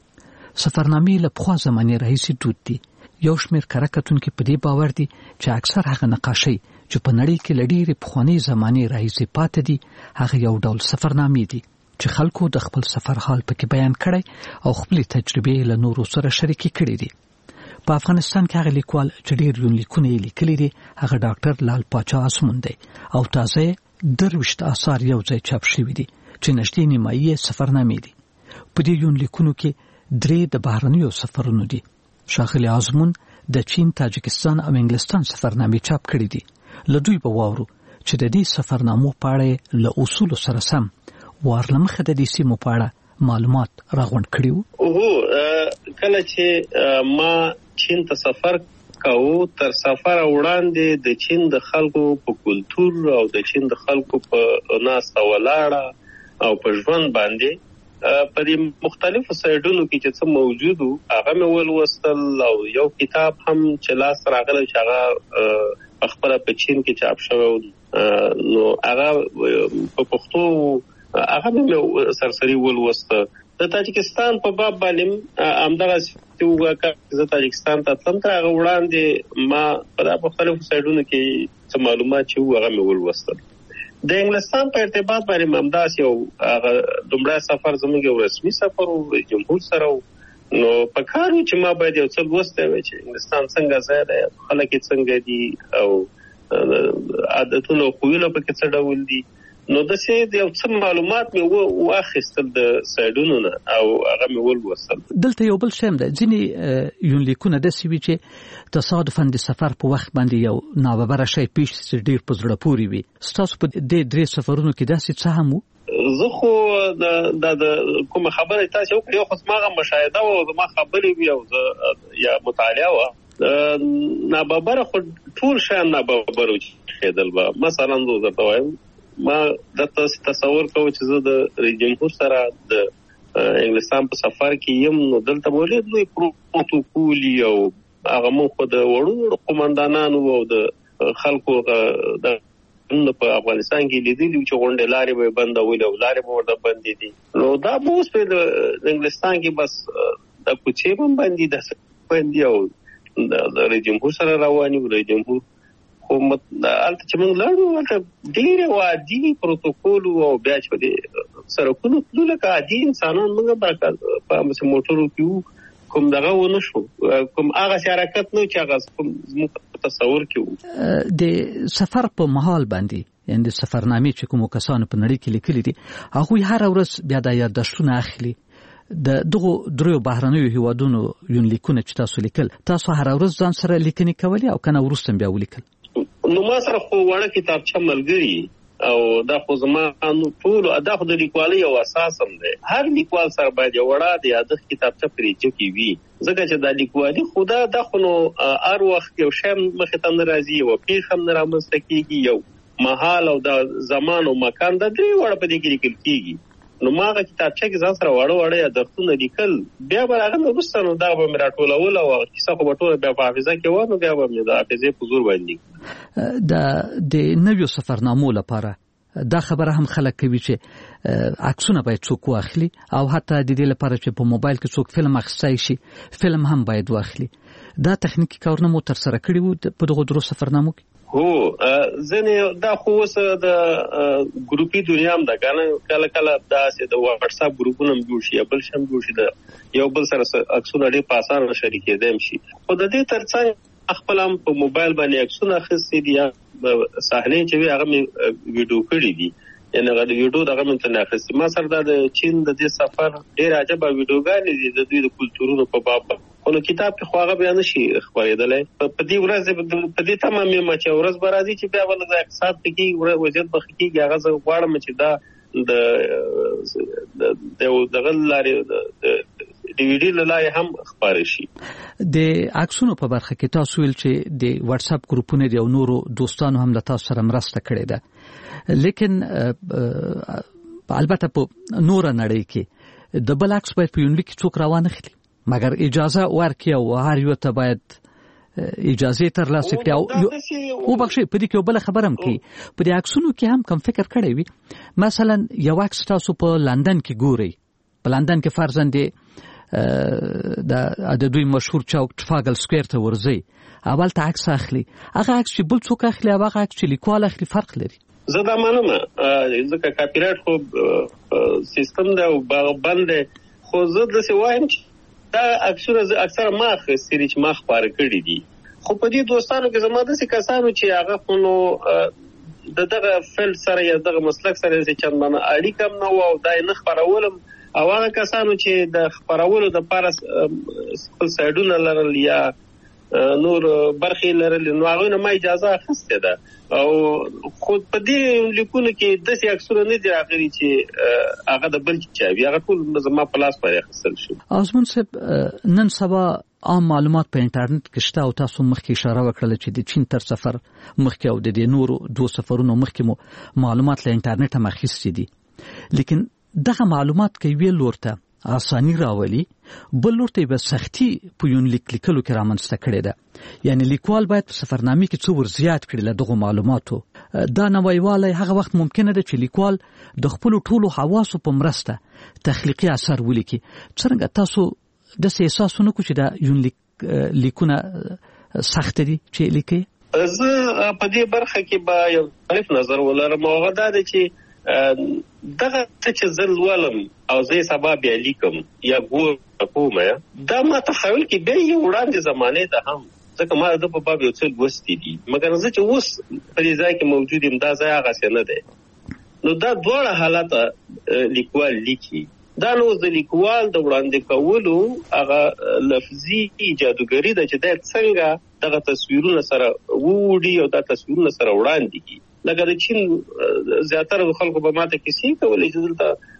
سفرنامې له پخوا زمانې راهیسې دود دي. یو شمېر کره کتونکي په دې باور دي چې اکثر هغه نقاشۍ چې په نړۍ کې له ډېرې پخوانۍ زمانې راهیسې پاتې دي، هغه یو ډول سفرنامې دي چې خلکو د خپل سفر حال پکې بیان کړی او خپلې تجربې له نورو سره شریکې کړي دي. په افغانستان کې هغه لیکوال چې ډېر یونلیکونه یې لیکلي دي هغه ډاکټر لال پاچا اسمون دی او تازه درویشت آثار یو ځای چاپ شوي دي چې نږدې نیمایي سفرنامې دي. په دې یونلیکونو کې درې د بهرنیو سفرونو دي. ښاغلي آزمون د چین، تاجکستان او انګلستان سفرنامې چاپ کړي دي. له دوی به واورو چې د دې سفرنامو په اړه له اصولو سره سم ورله مخه د دې سیمو په اړه معلومات راغونډ کړي وو. اوه کله چې ما چین ته سفر کاوه، تر سفر وړاندې د چین د خلکو په کلتور او د چین د خلکو په ناسته ولاړه او په ژوند باندې په دې مختلفو سایډونو کې چې څه موجود هغه مې ولوستل او یو کتاب هم چې لاس راغلی چې هغه خپل په چین کې چاپ شوی نو هغه په پښتو هغه مې سرسری ولوسته. د تاجکستان په باب باندې همدغه چې وګه زه تاجکستان ته تلم تر هغه وړاندې ما په مختلفو سایډونو کې څه معلومات چې هغه مې ولوستل. د انګلستان په ارتباط باندې ممداس یو هغه دومره سفر زموږ یو رسمي سفر او جمهور سره نو په کارو چې ما باید یو څه لوسته وي چې انګلستان څنګه ځای دی، خلک څنګه دي او عادتونه او خویونه په کې څه ډول دي. نو د څه د یو څه معلومات مې واخیستل د سایډونو نه او هغه مې ولوستل. دلته یو بل شیم ده، ځینې یونلیکونه داسې وي چې تصادفاً د سفر په وخت باندې یو ناببره شی پیښ شي چې ډېر په زړه پورې وي. ستاسو په دې درې سفرونو کې داسې څه هم وو؟ زه خو د د کومه خبره تاسو وکړئ یو خو زما مشاهده او زما خبرې وي او زه یا مطالعه و ناببره خو ټول شیان ناببره کېدل به. مثلا زه درته وایم ما د تصور کوم چې زه د جمهور سره د انګلستان په سفر کې یم نو دلته مولید لوی پروتوکول او هغه مخ د وړو قومندانانو او د خلکو د په افغانستان کې لیدلی چې غونډه لارې به بندول او لارې به ورته بندې دي. نو دا به اوس په انګلستان کې بس د کوڅې هم باندې د باندې او د جمهور سره رواني و. د جمهور حکومت البته چې موږ لاړو البته ډېر وادي پروتوکول او بیا چې د سرکونو لکه عادي انسانان موږ برکات په موټرو کې کوم دغه ونه شو کوم هغه حرکت نو چې هغه کوم تصور کې د سفر په محل باندې یعنی سفرنامې چې کوم کسانو په نړۍ کې لیکلي دي هغه هر ورځ بیا د یادښتونه اخلي. د دغه درو بهرنیو هیوادونو یونلیکونه چې تاسو لیکل تاسو هر ورځ ځان سره لیکنې کولې او کنه ورسته بیا ولیکل؟ نو ما سره خو وړه کتابچه ملګری او دا خو زما نو ټول دا خو د لیکوالۍ یو اساس هم دی. هر لیکوال سره باید یو وړه د یادښت کتابچه پرېږدي کې وي ځکه چې دا لیکوالي خو دا د خو نو هر وخت یو شی مخې ته نه راځي او پیښه هم نه رامنځته کېږي. یو محل او د زمان او مکان د درې وړه په دې کې لیکل کېږي. نو ما هغه کتابچه کې ځان سره وړه وړه یادښتونه لیکل بیا به هغه وروسته نو دا به مې راټولول او کیسه خو به ټوله بیا په حافظه کې وه نو بیا به مې د حافظې په زور باندې د د نویو سفرنامو لپاره دا خبره هم خلک کوي چې عکسونه باید څوک واخلي او حتی د دې لپاره چې په موبایل کې څوک فلم اخیستی شي فلم هم باید واخلي. دا تخنیکی کارونه مو تر سره کړي وو په دغه درو سفرنامو کې؟ هو ځنې دا خو اوس د ګروپي دنیا هم ده کنه کله کله داسې د واتس اپ ګروپونه هم جوړ شي یا بل شي هم جوړ شي د یو بل سره عکسونه ډېر په اسانه شریکېدای هم شي. خو د دې ترڅنګ خپل هم په موبایل باندې عکسونه اخیستي دي یا صحنې چې وي هغه مې ویډیو کړي دي یعنې هغه د ویډیو دغه مې ته نه اخیستي. ما سره دا د چین د دې سفر ډېر عجبه ویډیوګانې دي د دوی د کلتورونو په باب خو کتاب کې خو هغه بیا نشي خبرېدلی. په دې ورځ په دې تمام یم چې ورځ به راځي چې بیا به لږ اقتصاد پکې وضعیت به ښه کېږي هغه زه غواړم چې دا د دغه لارې د ډي وي ډي له لارې هم خپاره شي. د عکسونو په برخه کې تاسو ویل چې د واتس اپ ګروپونه دي او نورو دوستانو هم له تاسو سره مرسته کړې ده لیکن البته په نور نړۍ کې د بل عکس باید په یونلیک کې څوک راوانخلي مګر اجازه ورکړي او هر یو ته باید اجازه ترلاسه کړي او او بخښي په دې کې بل خبرم کوي په دې عکسونو کې هم کم فکر کړی وي مثلا یو عکس تاسو په لندن کې ګوري په لندن کې فرضاً دی د د دوی مشهور چوک ټرافالګر سکوير ته ورځي اول ته عکس اخلي هغه عکس چې بل څوک اخلي هغه عکس چې لیکوال اخلي فرق لري. زه دا منم ځکه کاپی رایټ خو سیستم دی او بند خو زه داسې وایم چې دا اکثره اکثره ما اخیستي چې ما خپاره کړي دي. خو په دې دوستانو کې زما داسې کسانو چې هغه خو نو د دغه فیلډ سره یا دغه مسلک سره چې چندانه اړیکه هم نه وه او دا یې نه خپرولم او هغه کسانو چې د خپرولو دپاره خپل سایډونه لرل یا نور برخې لرل نو هغوی نه ما اجازه اخیستې ده او خو په دې لیکونو کې داسې عکسونه نه دي راغلي چې هغه د بل چا وي هغه ټول زما په لاس باندې اخیستل شو. آزمون صاحب نن سبا عام معلومات په انټرنیټ کې شته او تاسو مخکې اشاره وکړه چې د چین تر سفر مخکې او د نورو دوه سفرونو مخکې مو معلومات له انټرنیټ هم اخیستي دي لیکن دغه معلومات کوي لورته آسانی راولي بل لورته به سختي په یونلیک لیکلو کې رامنځته کړي ده. یعنی لیکوال باید په سفرنامې کې څو ور زیات کړي له دغه معلوماتو. دا نویواله هغه وخت ممکنه ده چې لیکوال د خپل ټولو حواسو په مرسته تخلیقي اثر ولیکي. څنګه تاسو د احساسونه کو چې دا یونلیک لیکونه سخت دي چې لیکي؟ زه په دې برخه کې به یو مختلف نظر ولرم. هغه دا دی چې دغه چې زه لولم او زه سبا بیا لیکم یا ګور کوم دا ما تخیل کې به یو وړاندې زمانه ده هم ځکه ما د په باب یو څه لوستي دي مګر زه چې اوس په دې ځای کې موجود یم دا ځای هغه څه نه دی. نو دا دواړه حالات لیکوال لیکي. دا نو د لیکوال د وړاندې کولو هغه لفظي جادوګری ده چې دا څنګه دغه تصویرونه سره ووړي او دا تصویرونه سره وړاندې کی. لکه د چین زیاتره خلکو به ماته کیسې کولې چې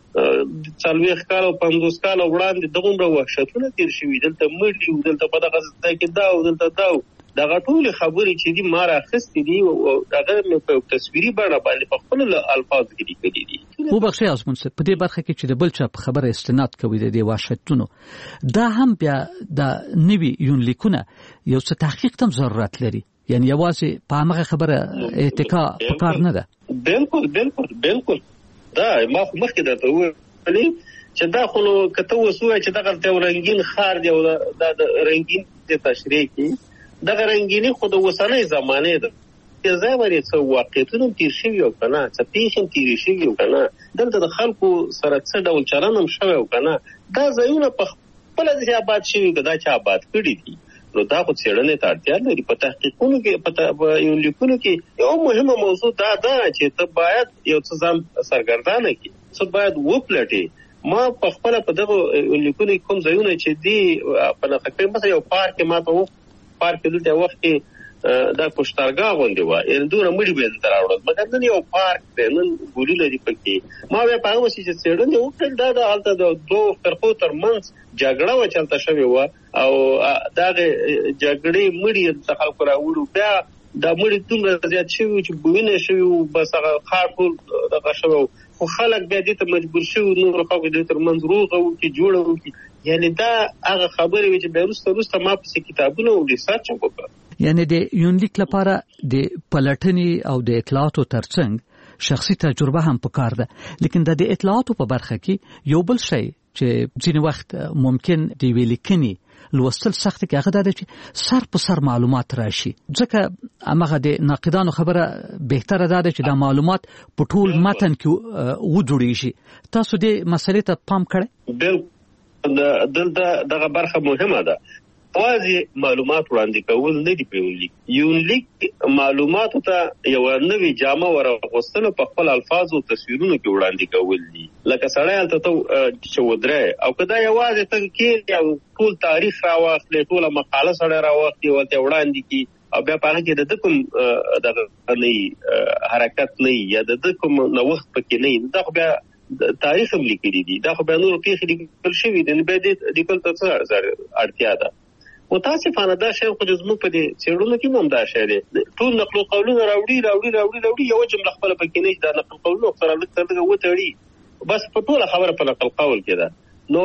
دلته څلوېښت کال او پنځوس کال وړاندې دغومره وحشتونه تیر شوي، دلته مړي وو، دلته په دغه ځای کې دا و دلته دا و. دغه ټولې خبرې چې دي ما راخیستې دي او هغه مې په تصویري بڼه باندې په خپلو الفاظو کې لیکلي دي. وبخښئ عثمان صاحب، په دې برخه کې چې د بل چا په خبره استناد کوي د دې وحشتونو، دا هم بیا د نوي یونلیکونه یو څه تحقیق ته ضرورت لري. یعنی یوازې په هغه خبره اتکا پکار نه ده. بالکل بالکل بالکل دا ما خو مخکې درته وویل چې دا خو نو کته وسوه چې دغه ته رنگین خار دی او دا د رنگین د تشریح کې دغه رنگینی خو د وسنۍ زمانه ده. ځای باندې څه واقعیتونه تیر شوي او کنه څه پیښې تیر شوي او کنه دلته د خلکو سره څه ډول چلن هم شوی او کنه دا ځایونه په خپل ځای آباد شوي دا چې آباد کړي دي. نو دا خو څېړنې ته اړتیا لري. په تحقیقونو کې په یونلیکونو کې یو مهمه موضوع دا ده چې ته باید یو څه ځان سرګردانه کړې، څه باید وپلټې. ما په خپله په دغه یونلیکونو کې کوم ځایونه چې دي په نښه کړي، مثلا یو پارک ما په پارک کې دلته وخت کې دا کوشتارګاه غوندې وه، یعنې دومره مړي به یې دلته راوړل، مګر نن یو پارک دی، نن ګلونه دي پکې. ما بیا په هغه وسې چې څېړنې وکړل دا د هلته د دوو فرقو تر منځ جګړه وه چې هلته شوې وه او دغه جګړې مړي د خلکو راوړو. بیا دا مړي دومره زیات شوي وو چې بوینه شوي وو، بس هغه ښار ټول دغه شوی وو، خو خلک بیا دې ته مجبور شوي نورو خلکو دې تر منځ روغه وکړي، جوړه وکړي. یعنې دا هغه خبرې وې چې بیا وروسته وروسته ما پسې کتابونه او ریسرچ وکړ. یعنې د یونلیک لپاره د پلټنې او د اطلاعاتو ترڅنګ شخصي تجربه هم پکار ده. لیکن د اطلاعاتو په برخه کې یو بل شی چې ځینې وخت ممکن د یوې لیکنې لوستل سخت کې هغه ده چې سر په سر معلومات راشي، ځکه هغه د ناقدانو خبره بهتره ده چې دا معلومات په ټول متن کې وجوړیږي. تاسو دې مسلې ته پام کړئ؟ بالکل دلته دغه برخه مهمه ده. واځي معلومات وړاندې کول نه دی په یونلیک. یونلیک معلوماتو ته یو نوې جامه ورغوستل په خپل الفاظ او تصویرونو کې وړاندې کول دي. لکه سړی هلته ته چې ودرې او که دا یوازې ته کې یو ټول تاریخ راواخلې، ټوله مقاله سړی راواخلي ورته وړاندې کړي او بیا په هغه کې د ده کوم دغه نه حرکت نه یا د ده کوم نوښت پکې نه، دا خو بیا تاریخ هم لیکلي دي، دا خو بیا نورو پیښې لیکل شوي دي، بیا دې لیکل ته څه اړتیا ده. متاسفانه دا شی خو زموږ په دې څېړنو کې هم دا شی دی، ټول نقل قولونه راوړي راوړي راوړي راوړي یوه جمله خپله پکې نه، دا نقل قولونه سره لږ تر لږه وتړي، بس په ټوله خبره په نقل قول کې ده. نو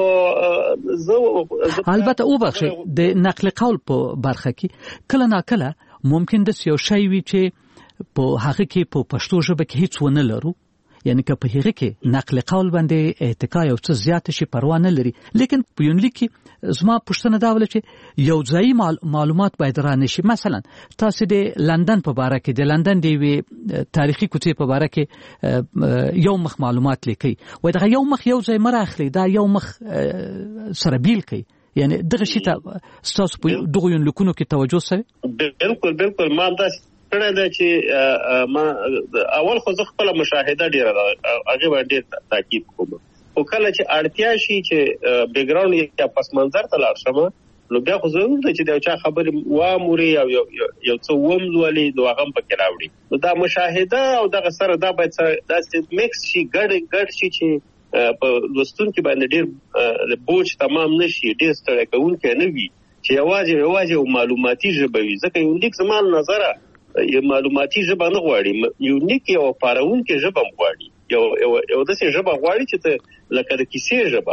زه البته وبخښئ د نقل قول په برخه کې کله ناکله ممکن داسې یو شی وي چې په هغه کې په پښتو ژبه کې هیڅ ونه لرو، یعنی که په هغه کې نقل قول باندې اتکا یو څه زیات شي پروا نه لري. لیکن په یونلیک کې زما پوښتنه دا وله چې یو ځایي معلومات باید را نشي. مثلا تاسو د لندن په باره کې د لندن د یوې تاریخي کوڅې په باره کې یو مخ معلومات لیکي، وایي دغه یو مخ یو ځای مه راخلئ، دا یو مخ سره بیل کړئ. یعنی دغه شي ته ستاسو په دغو یونلیکونو کې توجه شوې؟ بالکل بالکل ما همداسې کړی ده چې ما اول خو زه خپله مشاهده ډېره ده، هغې باندې ډېر تاکید کوم، خو کله چې اړتیا شي چې بیکګراونډ یا پس منظر ته لاړ شم نو بیا خو ضرور ده چې د یو چا خبرې واموري او یو څه وملولي نو هغه هم پکې راوړي. نو دا مشاهده او دغه سره دا باید داسې میکس شي، ګډ ګډ شي چې په لوستونکي باندې ډېر بوج تمام نه شي، ډېر ستړی کوونکی نه وي، چې یوازې یوازې یو معلوماتي ژبه وي. ځکه یونلیک زما له نظره یو معلوماتي ژبه نه غواړي، یونلیک یو پارونکې ژبه هم غواړي. یو یو د څه ژبه غواړي چې ته لکه د کیسې ژبه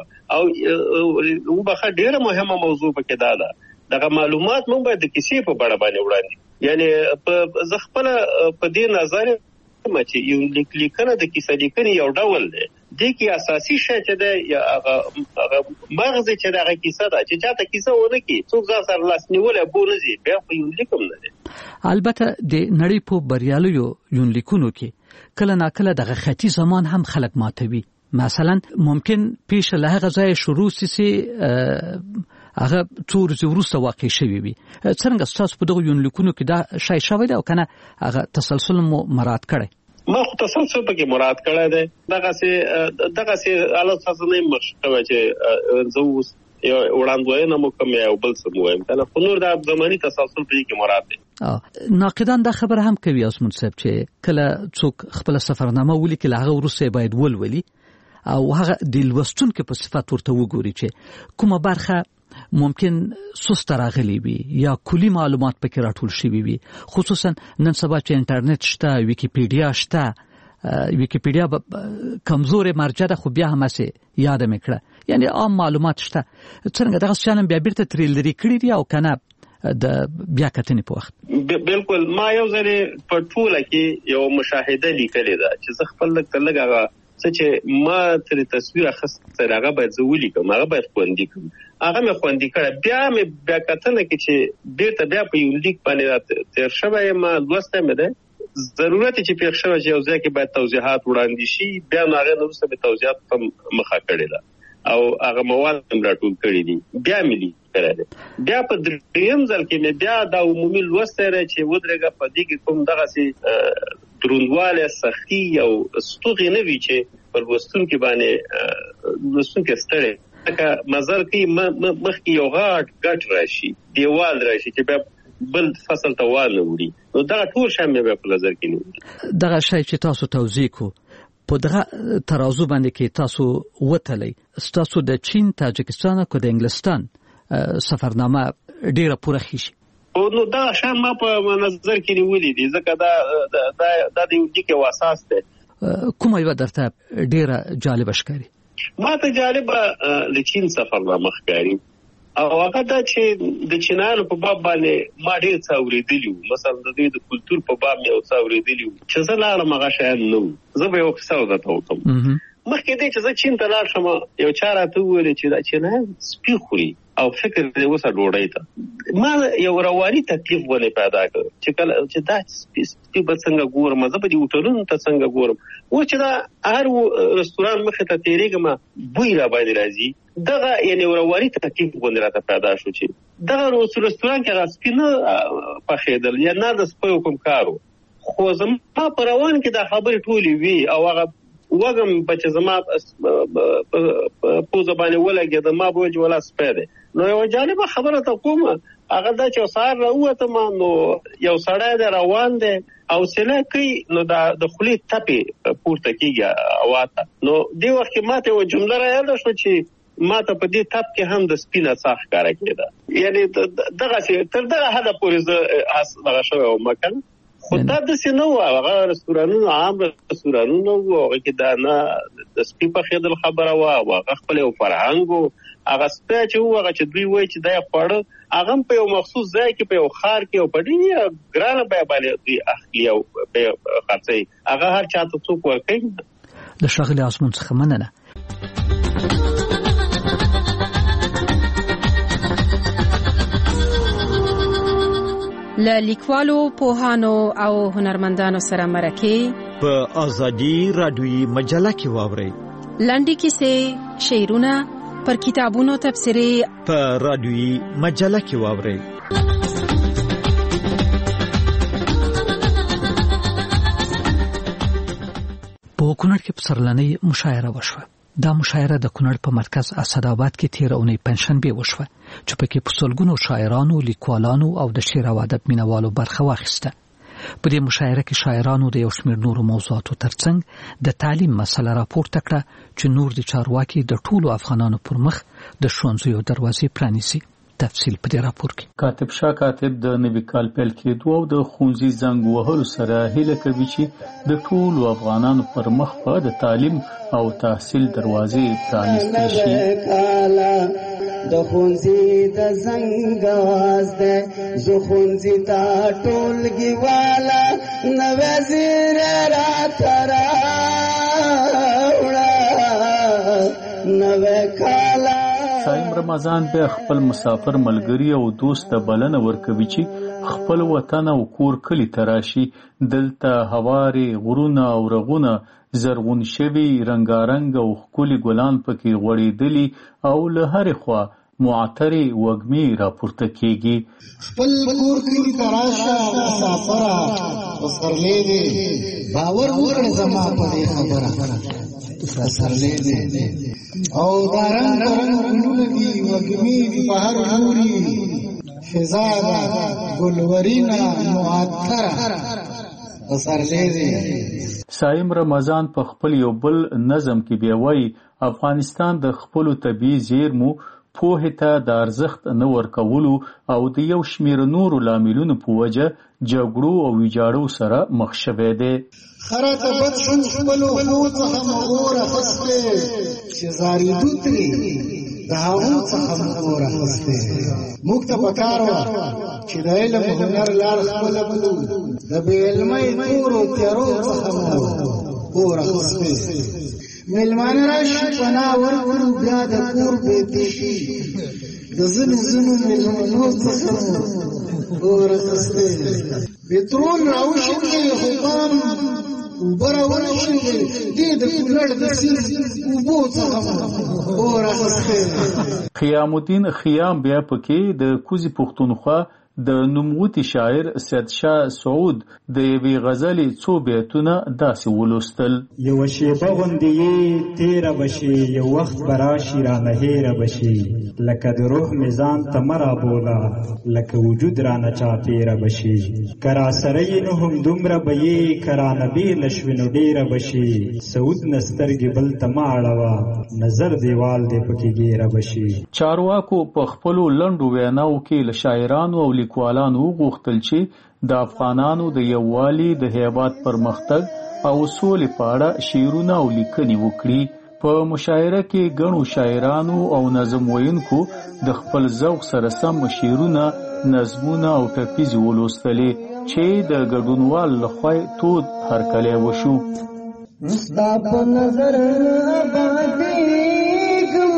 او وبخه ډیره مهمه موضوع پکې دا ده دغه معلومات موږ باید د کیسې په بڼه باندې وړاندې یعنی په زه خپل په دې نظر چې یو لیک لیکنه د کیسې لیکنې یو ډول دی د کی اساسي شی چې دی یا هغه مغز چې دغه کیسه ده چې چاته کیسه ونه کی څوک ځا سره لاس نیولې بولځي بیا خو یو لیکم نه دی البته د نړۍ په بریالیو یون لیکونو کې کله ناکله دغه خطي زمان هم خلق ماتوي مثلا ممکن پیش له غزای شروع سي هغه څور زورسته واقع شوی وي څنګه تاسو په دغه یون لیکونو کې دا شای شوی دا او کنه هغه تسلسل مو مراد کړي ما خو تسلسل پکې مراد کړی دی دغه سي دغه سي اله تاسو نه مخکوي چې زوس یو وړاندوینه مو کوم یو بل څه وایم کنه خو نور د زماني تسلسل پکې مراد دی ناقدان دا خبر هم کوي اسمن صاحب چې کله څوک خپل سفرنامه ولیکي هغه ورسې باید ولولي او هغه د لوستونکو په صفات ورته وګوري چې کومه برخه ممکن سست راغلی وي یا کلی معلومات پکې راټول شوي وي خصوصا نن سبا چې انټرنیټ شته ویکیپیډیا شته ویکیپیډیا کمزورې مرجع ده خو بیا هم سه یاد مې کړه یعنی عام معلومات شته څنګه دغه شانم بیا بیرته تریل لري کړی دی او کنه د بیا کتنې په وخت بالکل ما یو ځلې په ټوله کې یو مشاهده لیکلې ده چې زه خپل لږ هغه چې ما تر تصویر اخیسته هغه باید زولي کوم هغه باید خوندې کوم هغه مې خوندې کړه بیا مې بیا کتنه کې چې بیرته بیا په یو لیک باندې تیر شوی ما لوسته مې ده ضرورت چې پیښ شوی چې یو ځای کې باید توضیحات وړاندې شي بیا هغه نور څه به توضیحات هم مخه کړی ده او هغه مواد هم راټول کړی دي بیا مې کړه بیا په دریم ځل کې مې بیا د عمومي لوسته را چې ودرېګه په دې کې کوم دغه سي درونواله سختي او ستوغې نه وی چې پر وستون کې باندې وستون کې ستړي لکه مزر کې مخ کې یو غاټ غټ راشي دیوال راشي چې بیا بل فصل ته وال وړي نو دا ټول شامل به په نظر کې نیول دغه شی چې تاسو توضیح کو په دغه ترازو باندې کې تاسو وتلې تاسو د چین تاجکستان او د انګلستان سفرنامه ډیره پوره خېشي او نو دا شام ما په نظر کې نیولې دي ځکه دا دا د یو ځکه واساس ده کومه یو درته ډیره جالب ښکاري ما ته جالب د چین سفرنامه ښکاري او هغه دا چې د چینانو په باب باندې ما ډیر څه اورېدلی مثلا د دوی د کلچر په باب مې څه اورېدلی چې زه لاړم هغه شیان نو زه به یو څه وځم مخکې دې چې زه چین ته لاړ شم یو چا راته وویل چې دا چینایان سپي خوري او فکر دې وسه ډوډۍ ته ما یو رواني تکلیف ولې پیدا کړ چې کله چې دا سپي به څنګه ګورم زه به دې هوټلونو ته څنګه ګورم و چې دا هر رستوران مخې ته تیریږم بوی را باندې راځي دغه یعنی رواني تکلیف ولې راته پیدا شو چې دغه رستوران کې سپي نه پخېدل یا نه د سپیو کوم کارو خو زما په روان کې دا خبرې ټولې وي او هغه وګم بچ زما په زبانه ولګي د ما بوج ولا سپېده نو یو جالب خبره ته کوم هغه دا چې سار راوته ما نو یو سړی د روان دی او سله کوي نو د خلی تپي پورته کیږي اواته نو دی وخت ما ته و جمله را یاد شو چې ما ته په دې تپ کې هم د سپینه صح کار کېده یعنی دغه تر دغه حد پورې زه اس دغه شو مکان خو دا د سينو هغه رستورانونو عام رستورانونو هغه کې دا نه د سپي په خیدل خبره وا هغه خپل یو فرهنګ هغه سپي چې هغه چې دوی وایي چې دا خواړه هغه په یو مخصوص ځای کې په یو خار کې او په ډېر ګرانه بیه باندې دوی اخلي او په خرڅي هغه هر چاته څوک ورکوي د شغل اسمن څخه مننه له لیکوالو پوهانو او هنرمندانو سره مرکه په ازادي رادیوي مجله کې واوري لنډي کیسې شعرونه پر کتابونو تبصرې په رادیوي مجله کې واوري په کونړ کې پسرلنۍ مشاعره وشوه دا مشاعره د کونړ په مرکز اسداباد کې تیر اونۍ پنځشنبه وشوه چې پکې په سلګونو شاعرانو لیکوالانو او د شعر او ادب مینوالو برخه واخیسته په دې مشاعره کې شاعرانو د یو شمېر نورو موضوعاتو ترڅنګ د تعلیم مسله راپورته کړه چې نور د چارواکي د ټولو افغانانو پر مخ د ښوونځیو دروازې پرانیسي تفصیل په دې راپور کې. کاتب شاه کاتب د نوي کال پیل کېدو او د ښوونځي زنګ وهلو سره هیله کوي چې د ټولو افغانانو پر مخ په د تعلیم او تحصیل دروازې پرانیستل شي. د ښوونځي د زنګ आवाज ده زه ښوونځي ته ټولګي والا نوې زیر راته راوړه نوې کاله. صایم رمضان به خپل مسافر ملګری او دوست ته بلنه ورکوي چې خپل وطن او کور کلی ته راشي. دلته هوارې غرونه او رغونه زرغون شوي رنګارنګ او ښکلي ګلان پکې غوړېدلي او له هرې خوا معطرې وږمې راپورته کېږي. خپل کور کلی ته راشه مسافره پسرلی دی باور وکړه زما په دې خبره پسرلی دی او دا رنګ رنګ ګلونه دي وږمې دي په هر لوري فضا ده ګلورینه معطره پسرلی دی. صایم رمضان په خپل یو بل نظم کې بیا وایي افغانستان د خپلو طبیعي زیرمو پوهې ته د ارزښت نه ورکولو او د یو شمېر نورو لاملونو په وجه جګړو او ویجاړو سره مخ شوی دی. خره ته بد شو خپلو خو څخه مغور اخیستی چې زارېدو ترې د هغو څخه مغور اخیستی. موږ ته پکار وه چې د علم هنر لار خپله کړو د بې علمۍ تورو تیارو څخه مو اور اخیستی. مېلمانه راشي پناه ورکړو بیا د کور بیتي شي د ځینو ځینو مېلمنو څخه مو اور اخیستی. پترول راوشیندی خو پام اوبه راورسېدې دې د کونړ د سیند اوبو څخه مو اور اخیستی. خیام الدین خیام بیا پکې د کوزي پښتونخوا د نوموتی شاعر سید شاه سعود د یوې غزلې څو بیتونه داسې ولوستل. یو شیبه غوندې یې تیره بشي یو وخت به راشي رانه هیره بشي لکه د روح میزان ته مه رابوله لکه وجود رانه چاپېره بشي که راسره یې نو همدومره به یې که رانه بېله شوې نو ډېره بشي سعود نه سترګې بل ته مه اړوه نظر دیوال دې پکې ګیره بشي. چارواکو په خپلو لنډو ویناو کې له شاعرانو او لیکوالانو وغوښتل چې د افغانانو د یووالي د هیواد پرمختګ او سولې په اړه شعرونه او لیکنې وکړي. په مشاعره کې ګڼو شاعرانو او نظم ویونکو د خپل ذوق سره سم شعرونه نظمونه او ټپیزې ولوستلې چې د ګډونوال لخوا تود هرکلی وشو. ستا په نظر آبادېږم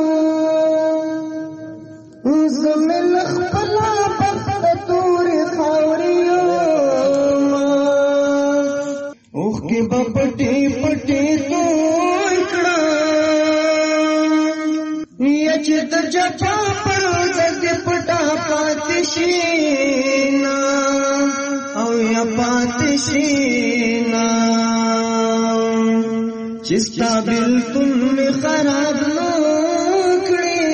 زه مې له خپله بخته تورې خاورې یمه اوښکې به پټې پټې توی کړم یا چې د جفا پر ځګې پټه پاتې شي نه او یا پاتې شي نه چې ستا بېلتون مې خراب نه کړې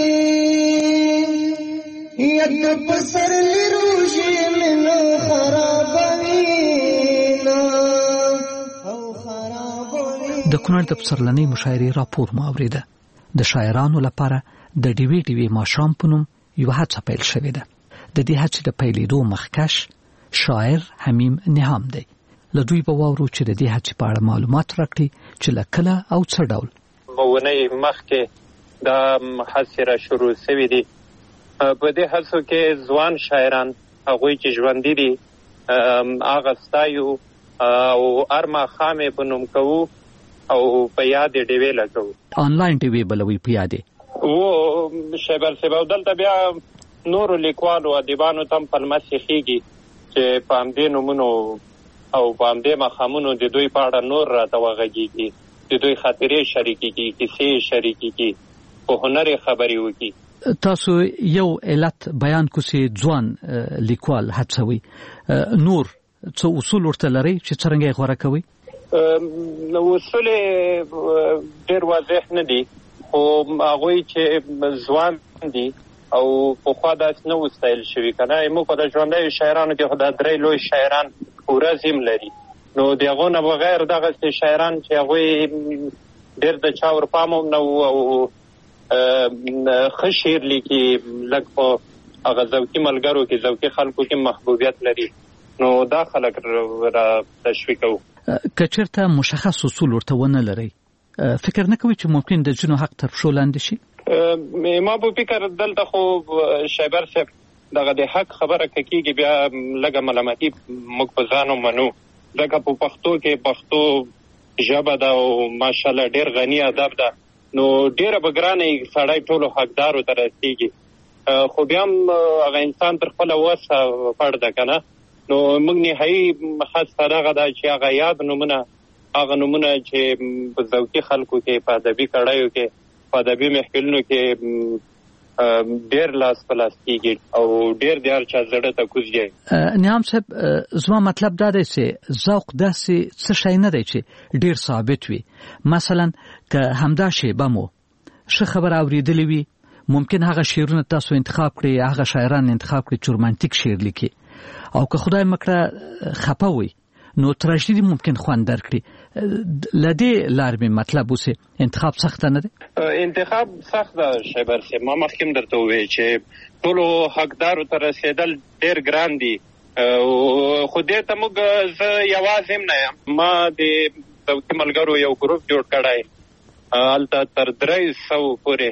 یا د پسرلي روژې مې نه خرابوي نه او خرابوي. د کونړ د پسرلنۍ مشاعرې راپور مو اورېده. د شاعرانو لپاره د ډیوې ډیوې ماښام په نوم یوه هڅه پیل شوې ده. د دې هڅې د پیلېدو مخکش شاعر حمیم نهام دی. له دوی به واورو چې د دې هڅې په اړه معلومات راکړي چې له کله او څه ډول. ونې مخکې دا هڅې را شروع شوې دي. په دې هڅو کې ځوان شاعران هغوی چې ژوندي دي هغه ستایو او هر ماښام یې په نوم کوو او په یاد یې ډیوې لګوو. آنلاین ډیوې بلوي په یاد یې و شیبل صاحب او دلته بیا نورو لیکوالو ادیبانو ته هم پلمه سیخېږي چې په همدې نومونو او په همدې ماښامونو د دوی په اړه نور راته وغږېږي د دوی خاطرې شریکې کړي کیسې شریکې کړي په هنر یې خبرې وکړي. تاسو یو علت بیان کوسي ځوان لیکوال هڅوي نور څه اصول ورته لري چې څنګه یې غوړه کوي؟ نو اصول ډېر واضح نه دي خو هغوی چې ځوان دي او پخوا داسې نه وستایل شوي که نه موږ په د ژوندیو شاعرانو کې خو دا درې لوی شاعران ورځ هم لري نو د هغو نه بغیر دغسې شاعران چې هغوی ډېر د چا ورپام هم نه وو او ښه شعر لیکي، لږ په هغه ذوقي ملګرو کې ذوقي خلکو کې محبوبیت لري، نو دا خلک را تشویقوو. که چېرته مشخص اصول ورته ونه لرئ، فکر نه کوئ چې ممکن د ځینو حق تر پښو لاندې شي؟ ما په فکر دلته خو شایبر صاحب دغه د حق خبره کېږي، بیا لږه ملامتي موږ په ځانو منو، ځکه په پښتو کې پښتو ژبه ده او ماشاءالله ډېر غني ادب ده، نو ډېره به ګرانه سړی ټولو حقدارو ته رسېږي، خو بیا هم هغه انسان تر خپله وسه پړ ده که نه، نو موږ نهایي هڅه دغه ده چې هغه یاد نومونه هغه نومونه چې په ذوقي خلکو کې په ادبي کړیو کې په ادبي محفلونو کې ډېر لاس په لاس کېږي او ډېر د هر چا زړه ته کوزي. نیام صاحب، زما مطلب دا دی چې ذوق داسې څه شی نه دی چې ډېر ثابت وي. مثلا که همدا شیبه مو ښه خبره اورېدلې وي، ممکن هغه شعرونه تاسو انتخاب کړئ، هغه شاعران انتخاب کړئ چې رومانتیک شعر لیکي، او که خدای مکړه خفه وي نو تراژیدي ممکن خوند درکړي. لدې لارې مې مطلب اوسې انتخاب سخته نه دی؟ انتخاب سخت ده شایبر صاحب، ما مخکې هم درته وویل چې ټولو حقدارو ته رسېدل ډېر ګران دي، خو دې ته موږ زه یوازې هم نه یم، ما د ذوقي ملګرو یو ګروپ جوړ کړی، هلته تر درې سوو پورې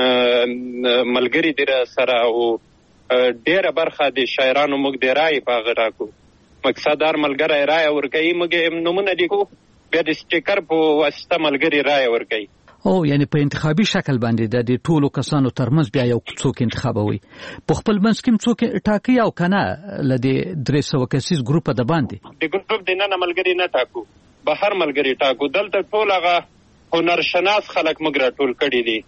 ملګري دي سره، او ډېره برخه د شاعرانو موږ د رایې په هغه راکو، مقصد هر ملګری رایه ورکوي، موږ نومونه لیکو، بیا د سټیکر په واسطه ملګري رایه ورکوي. او یعنی په انتخابي شکل باندې د ټولو کسانو ترمنځ بیا یو څوک انتخابوي، په خپل منځ کې څوک ټاکي او کنه لدې درې سوه کسیز ګروپ د باندې د ګروپ د نه ملګري نه ټاکو، بهر ملګري ټاکو. دلته ټول هغه هنرشناس خلک موږ راټول کړي دي.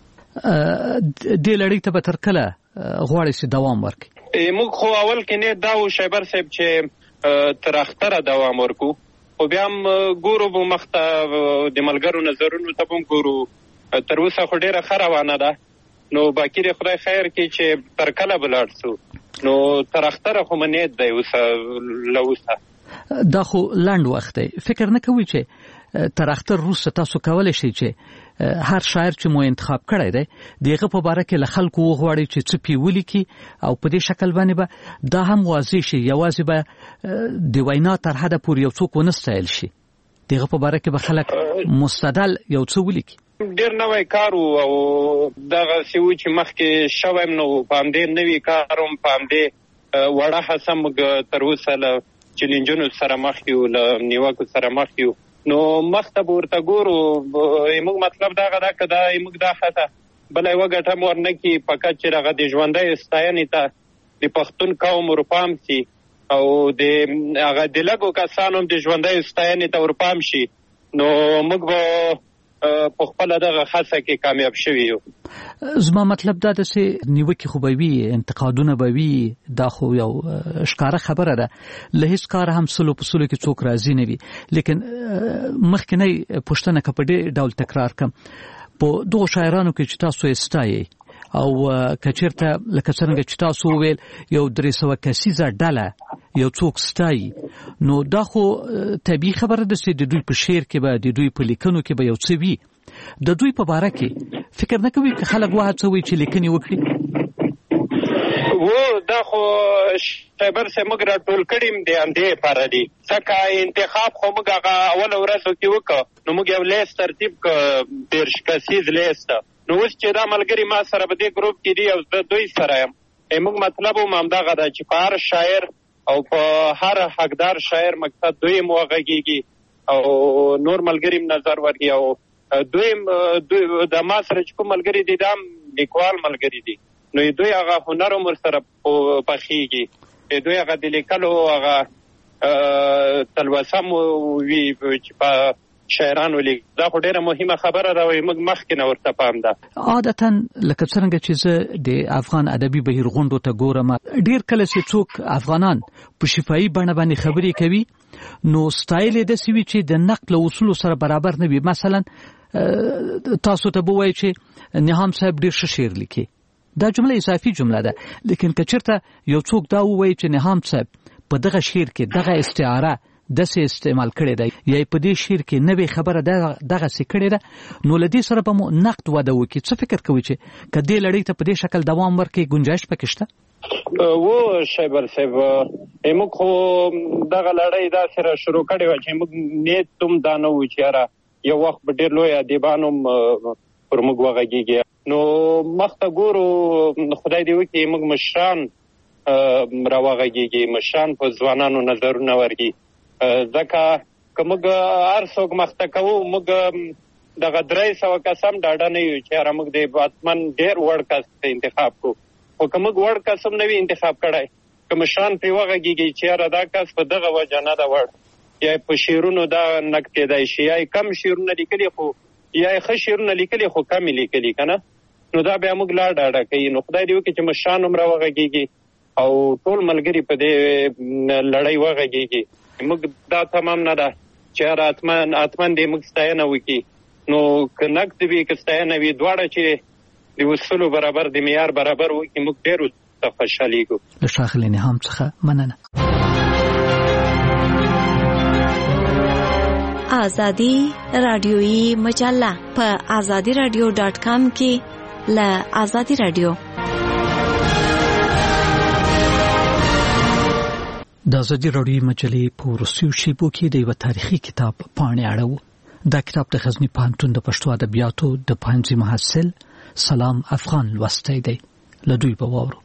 دې لړۍ ته به تر کله غواړئ چې دوام ورکړي؟ موږ خو اول کې نه دا و شایبر صاحب چې تر اختره دوام ورکو، خو بیا هم ګورو به مخته د ملګرو نظرونو ته هم ګورو، تر اوسه خو ډېره ښه روانه ده، نو باقي د خدای خیر کې چې تر کله به لاړ شو، نو تر اختره خو منیت دی اوسه له اوسه. دا خو لنډ وخت دی، فکر نه کوئ چې تر اختر وروسته تاسو کولی شئ چې هر شاعر چې مو انتخاب کړی دی د هغه په باره کې له خلکو وغواړئ چې څه پې ولیکي، او په دې شکل باندې به دا هم واضح شي، یوازې به د وینا تر حده پورې یو څوک ونه ستایل شي، د هغه په باره کې به خلک مستدل یو څه ولیکي. ډېر نوی کار و او دغسې و چې مخکې شوی م نو په همدې نوي کار هم په همدې وړه هڅه موږ تر اوسه له چیلنجونو سره مخ یو، له نیوکو سره مخ یو، نو مخته به ورته ګورو. موږ مطلب دغه ده که دا موږ دا هڅه بله یوه ګټه م ورنه کړي، فقط چې هغه د ژوندیو ستاینې ته د پښتون قوم ورپام شي، او د هغه د لږو کسانو هم د ژوندیو ستاینې ته ورپام شي، نو موږ به په خپله دغه هڅه کې کامیاب شوي یو. زما مطلب دا ده چې نیوکې خو به وي، انتقادونه به وي، دا خو یو ښکاره خبره ده، له هیڅ کاره هم سلو په سلو کې څوک راضي نه وي، لیکن مخکینی پوښتنه که په دې ډول تکرار کړم، په دغو شاعرانو کې چې تاسو یې ستایئ، او که چېرته لکه څرنګه چې تاسو وویل یو درې سوه کسیزه ډله یو څوک ستایي، نو دا خو طبیعي خبره ده چې د دوی په شعر کې به، د دوی په لیکنو کې به یو څه وي. د دوی په باره کې فکر نه کوي که خلک وهڅوي چې لیکنې وکړي؟ و دا خو شایبر صاحب موږ راټول کړي م د همدې لپاره دي، ځکه انتخاب خو موږ هغه اوله ورځو کې وکړو، نو موږ یو لیست ترتیب کړ، دېرش کسیز لیست، نو اوس چې دا ملګري ما سره په دې ګروپ کې دي او زه دوی سره یم، موږ مطلب هم همدغه ده چې په هر شاعر او په هر حقدار شاعر مقصد دوی هم وغږېږي او نور ملګري هم نظر ورکړي، او دوی د ما سره چې کوم ملګري دي دا هم لیکوال ملګري دي، نو دوی هغه هنر هم ورسره پخېږي، دوی هغه د لیکلو هغه تلوسه مو وي چې په شاعرانو لیک، دا خو ډېره مهمه خبره ده، موږ مخکې نه ورته پام ده. عادتا لکه څرنګه چې زه د افغان ادبي بهیر غونډو ته ګورم، ډېر کله چې څوک افغانان په شفاهي بڼه باندې خبرې کوي، نو سټایل یې داسې وي چې د نقل اصولو سره برابر نه وي. مثلا تاسو ته به ووایي چې نهام صاحب ډېر ښه شعر لیکي، دا جمله اضافي جمله ده، لیکن که چېرته یو څوک دا ووایي چې نهام صاحب په دغه شعر کې دغه استعاره داسې استعمال کړی دی یا په دې شعر کې نوې خبره دغسې کړې ده، نو له دې سره به مو نقد وده وکړي. څه فکر کوئ چې که دې لړۍ ته په دې شکل دوام ورکړي ګنجایش پکې شته؟ و شیبر صاحب موږ خو دغه لړۍ داسې را شروع کړې وه چې موږ نیت هم دا نه وو چې یاره یو وخت به ډېر لوی ادیبان هم پر موږ وغږېږي. نو مخته ګورو خدای دې وکړي موږ مشران را وغږېږي، مشران په ځوانانو نظرونه ورکړي. ځکه که موږ هر څوک مخته کوو موږ دغه درې سوه کس هم ډاډه نه یو چې یاره موږ د باتمن ډېر وړ کس انتخاب کړو. خو که موږ وړ کس هم نه وي انتخاب کړی، که مشران پرې وغږېږي چې یاره دا کس په دغه وجه نه ده وړ، یا په شعرونو دا نقد کېدای شي، یا کم شعرونه لیکلي خو یا ښه شعرونه لیکلي خو کم یې لیکلي که نه، نو دا بیا موږ لا ډاډه کوي. نو خدای دې وکړي چې مشران هم را وغږېږي او ټول ملګري په دې لړۍ وغږېږي. موږ دا تمام نه ده چې یاره اتمن اتمن دې موږ ستاینه وکړي، نو که نقد وي که ستاینه وي دواړه چې د اصولو برابر د معیار برابر وکړي موږ ډېر ورته خوشحالېږو. له ښاغلي نهام څخه مننه. آزادی رادیویی مجله په آزادی رادیو ډاټ کام کې له آزادی رادیو د آزادی رادیویی مجلې په وروستیو شیبو کې د یوه تاریخي کتاب پاڼې اړوو. دا کتاب د غزني پوهنتون د پښتو ادبیاتو د پوهنځي محصل سلام افغان لوستی دی. له دوی به واورو.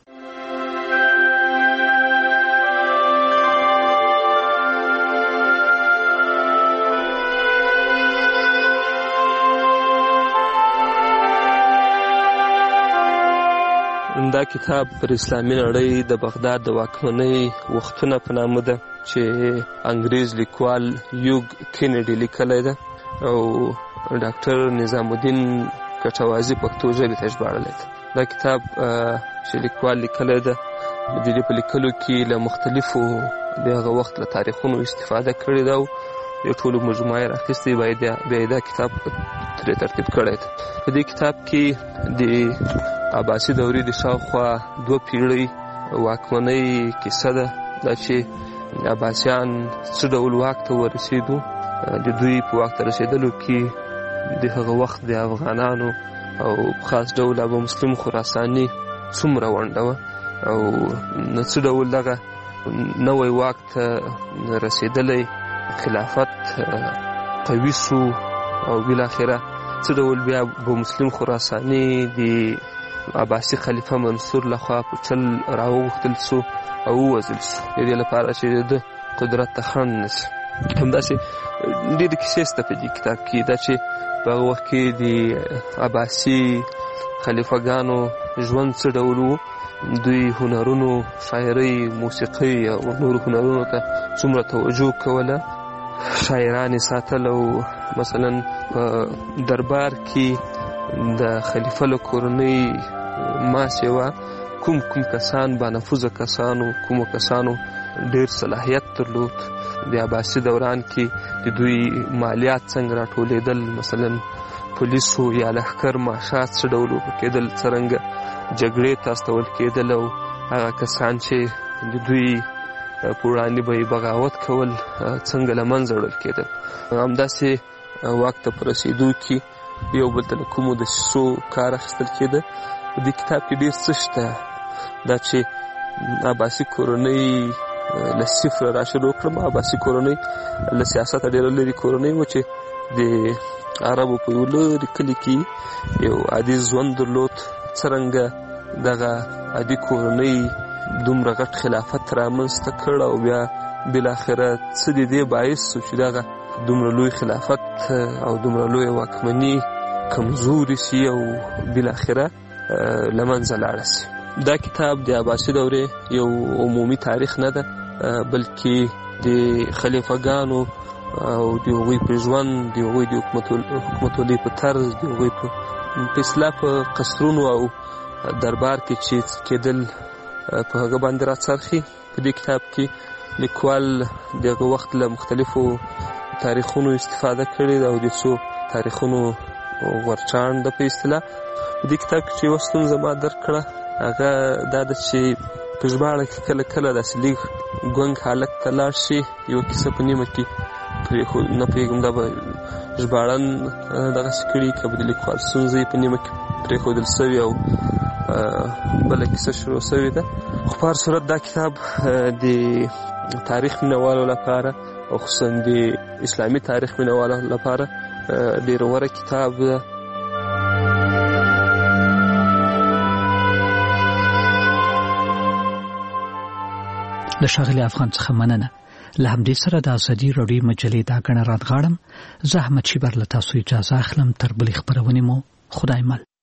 دا کتاب پر اسلامي نړۍ د بغداد د واکمنۍ وختونه په نامه ده چې انګریز لیکوال یوګ کینیډي لیکلی ده او ډاکټر نظام الدین کټوازي پښتو ژبې ته ژباړلی ده. دا کتاب چې لیکوال لیکلی ده د دې په لیکلو کې له مختلفو د هغه وخت له تاریخونو استفاده کړې ده او د ټولو مجموعه یې راخیستې، بیا یې دا کتاب ترې ترتیب کړی ده. په دې کتاب کې د عباسي دورې د شاوخوا دوه پیړۍ واکمنۍ کیسه ده، دا چې عباسیان څه ډول واک ته ورسېدو، د دوی په واک ته رسېدلو کې د هغه وخت د افغانانو او خاص ډول ابو مسلم خراساني څومره ونډه وه او څه ډول دغه نوی واک ته رسېدلی خلافت قوي سو او بالاخره څه ډول بیا ابو مسلم خراساني د عباسي خلیفه منصور لخوا په چل راوغوښتل سو او ووژل سو د دې لپاره چې د قدرت ته خنډ نه سي. همداسې ډېرې کیسې شته په دې کتاب کې، دا چې په هغه وخت کې د عباسي خلیفهګانو ژوند څه ډول و، دوی هنرونو شاعرۍ موسیقۍ او نورو هنرونو ته څومره توجه کوله، شاعران یې ساتل او مثلا په دربار کې د خلیفه له کورنۍ ماسې وه کوم کوم کسان با نفوذه کسانو کومو کسانو ډېر صلاحیت درلود. د عباسي دوران کې د دوی مالیات څنګه راټولېدل، مثلا پولیسو یا لښکر معاشات څه ډول کېدل، څرنګه جګړې ته استول کېدل او هغه کسان چې د دوی په وړاندې به یې بغاوت کول څنګه له منځه وړل کېدل. همداسې واک ته په رسېدو کې یو بل ته له کومو دسیسو کار اخیستل کېده. په دې کتاب کې ډېر څه شته، دا چې عباسي کورنۍ له صفره را شروع کړم. عباسي کورنۍ له سیاسته ډېره لرې کورنۍ وه چې د عربو په یو لرې کلي کې یو عادي ژوند درلود. څرنګه دغه عادي کورنۍ دومره غټ خلافت رامنځته کړ او بیا بالاخره څه د دې باعث شو چې دغه دومره لوی خلافت او دومره لوی واکمني کمزوري سي او بالاخره له منځه لاړه سي. دا کتاب د عباسي دورې یو عمومي تاریخ نه ده، بلکې د خلیفګانو او د هغوی په ژوند، د هغوی د حکومتولۍ په طرز، د هغوی په اصلاح په قصرونو او دربار کې چې کېدل په هغه باندې راڅرخي. په دې کتاب کې لیکوال د هغه وخت له مختلفو تاریخونو استفاده کړې ده او د څو تاریخونو ورچاڼ ده په اصطلاح. په دې کتاب کې چې یوه ستونزه ما درک کړه هغه دا ده چې په ژباړه کې کله کله داسې لیک ګونګ حالت ته لاړ شي یو کیسه په نیمه کې پرېښود نه پوهېږم دا به ژباړن دغسې کړي که به د لیکوال ستونزه یې په نیمه کې پرېښودل سوي او بله کیسه شروع سوې ده. خو په هر صورت دا کتاب د تاریخ مینهوالو لپاره او خصوصا د اسلامي تاریخ مینهوالو لپاره ډېر غوره کتاب ده. د ښاغلي افغان څخه مننه. له همدې سره د ازادي راډیو مجلې دا ګڼه رادغاړم. زه احمد شیبر له تاسو اجازه اخلم. تر بلې خپرونې مو خدای مل.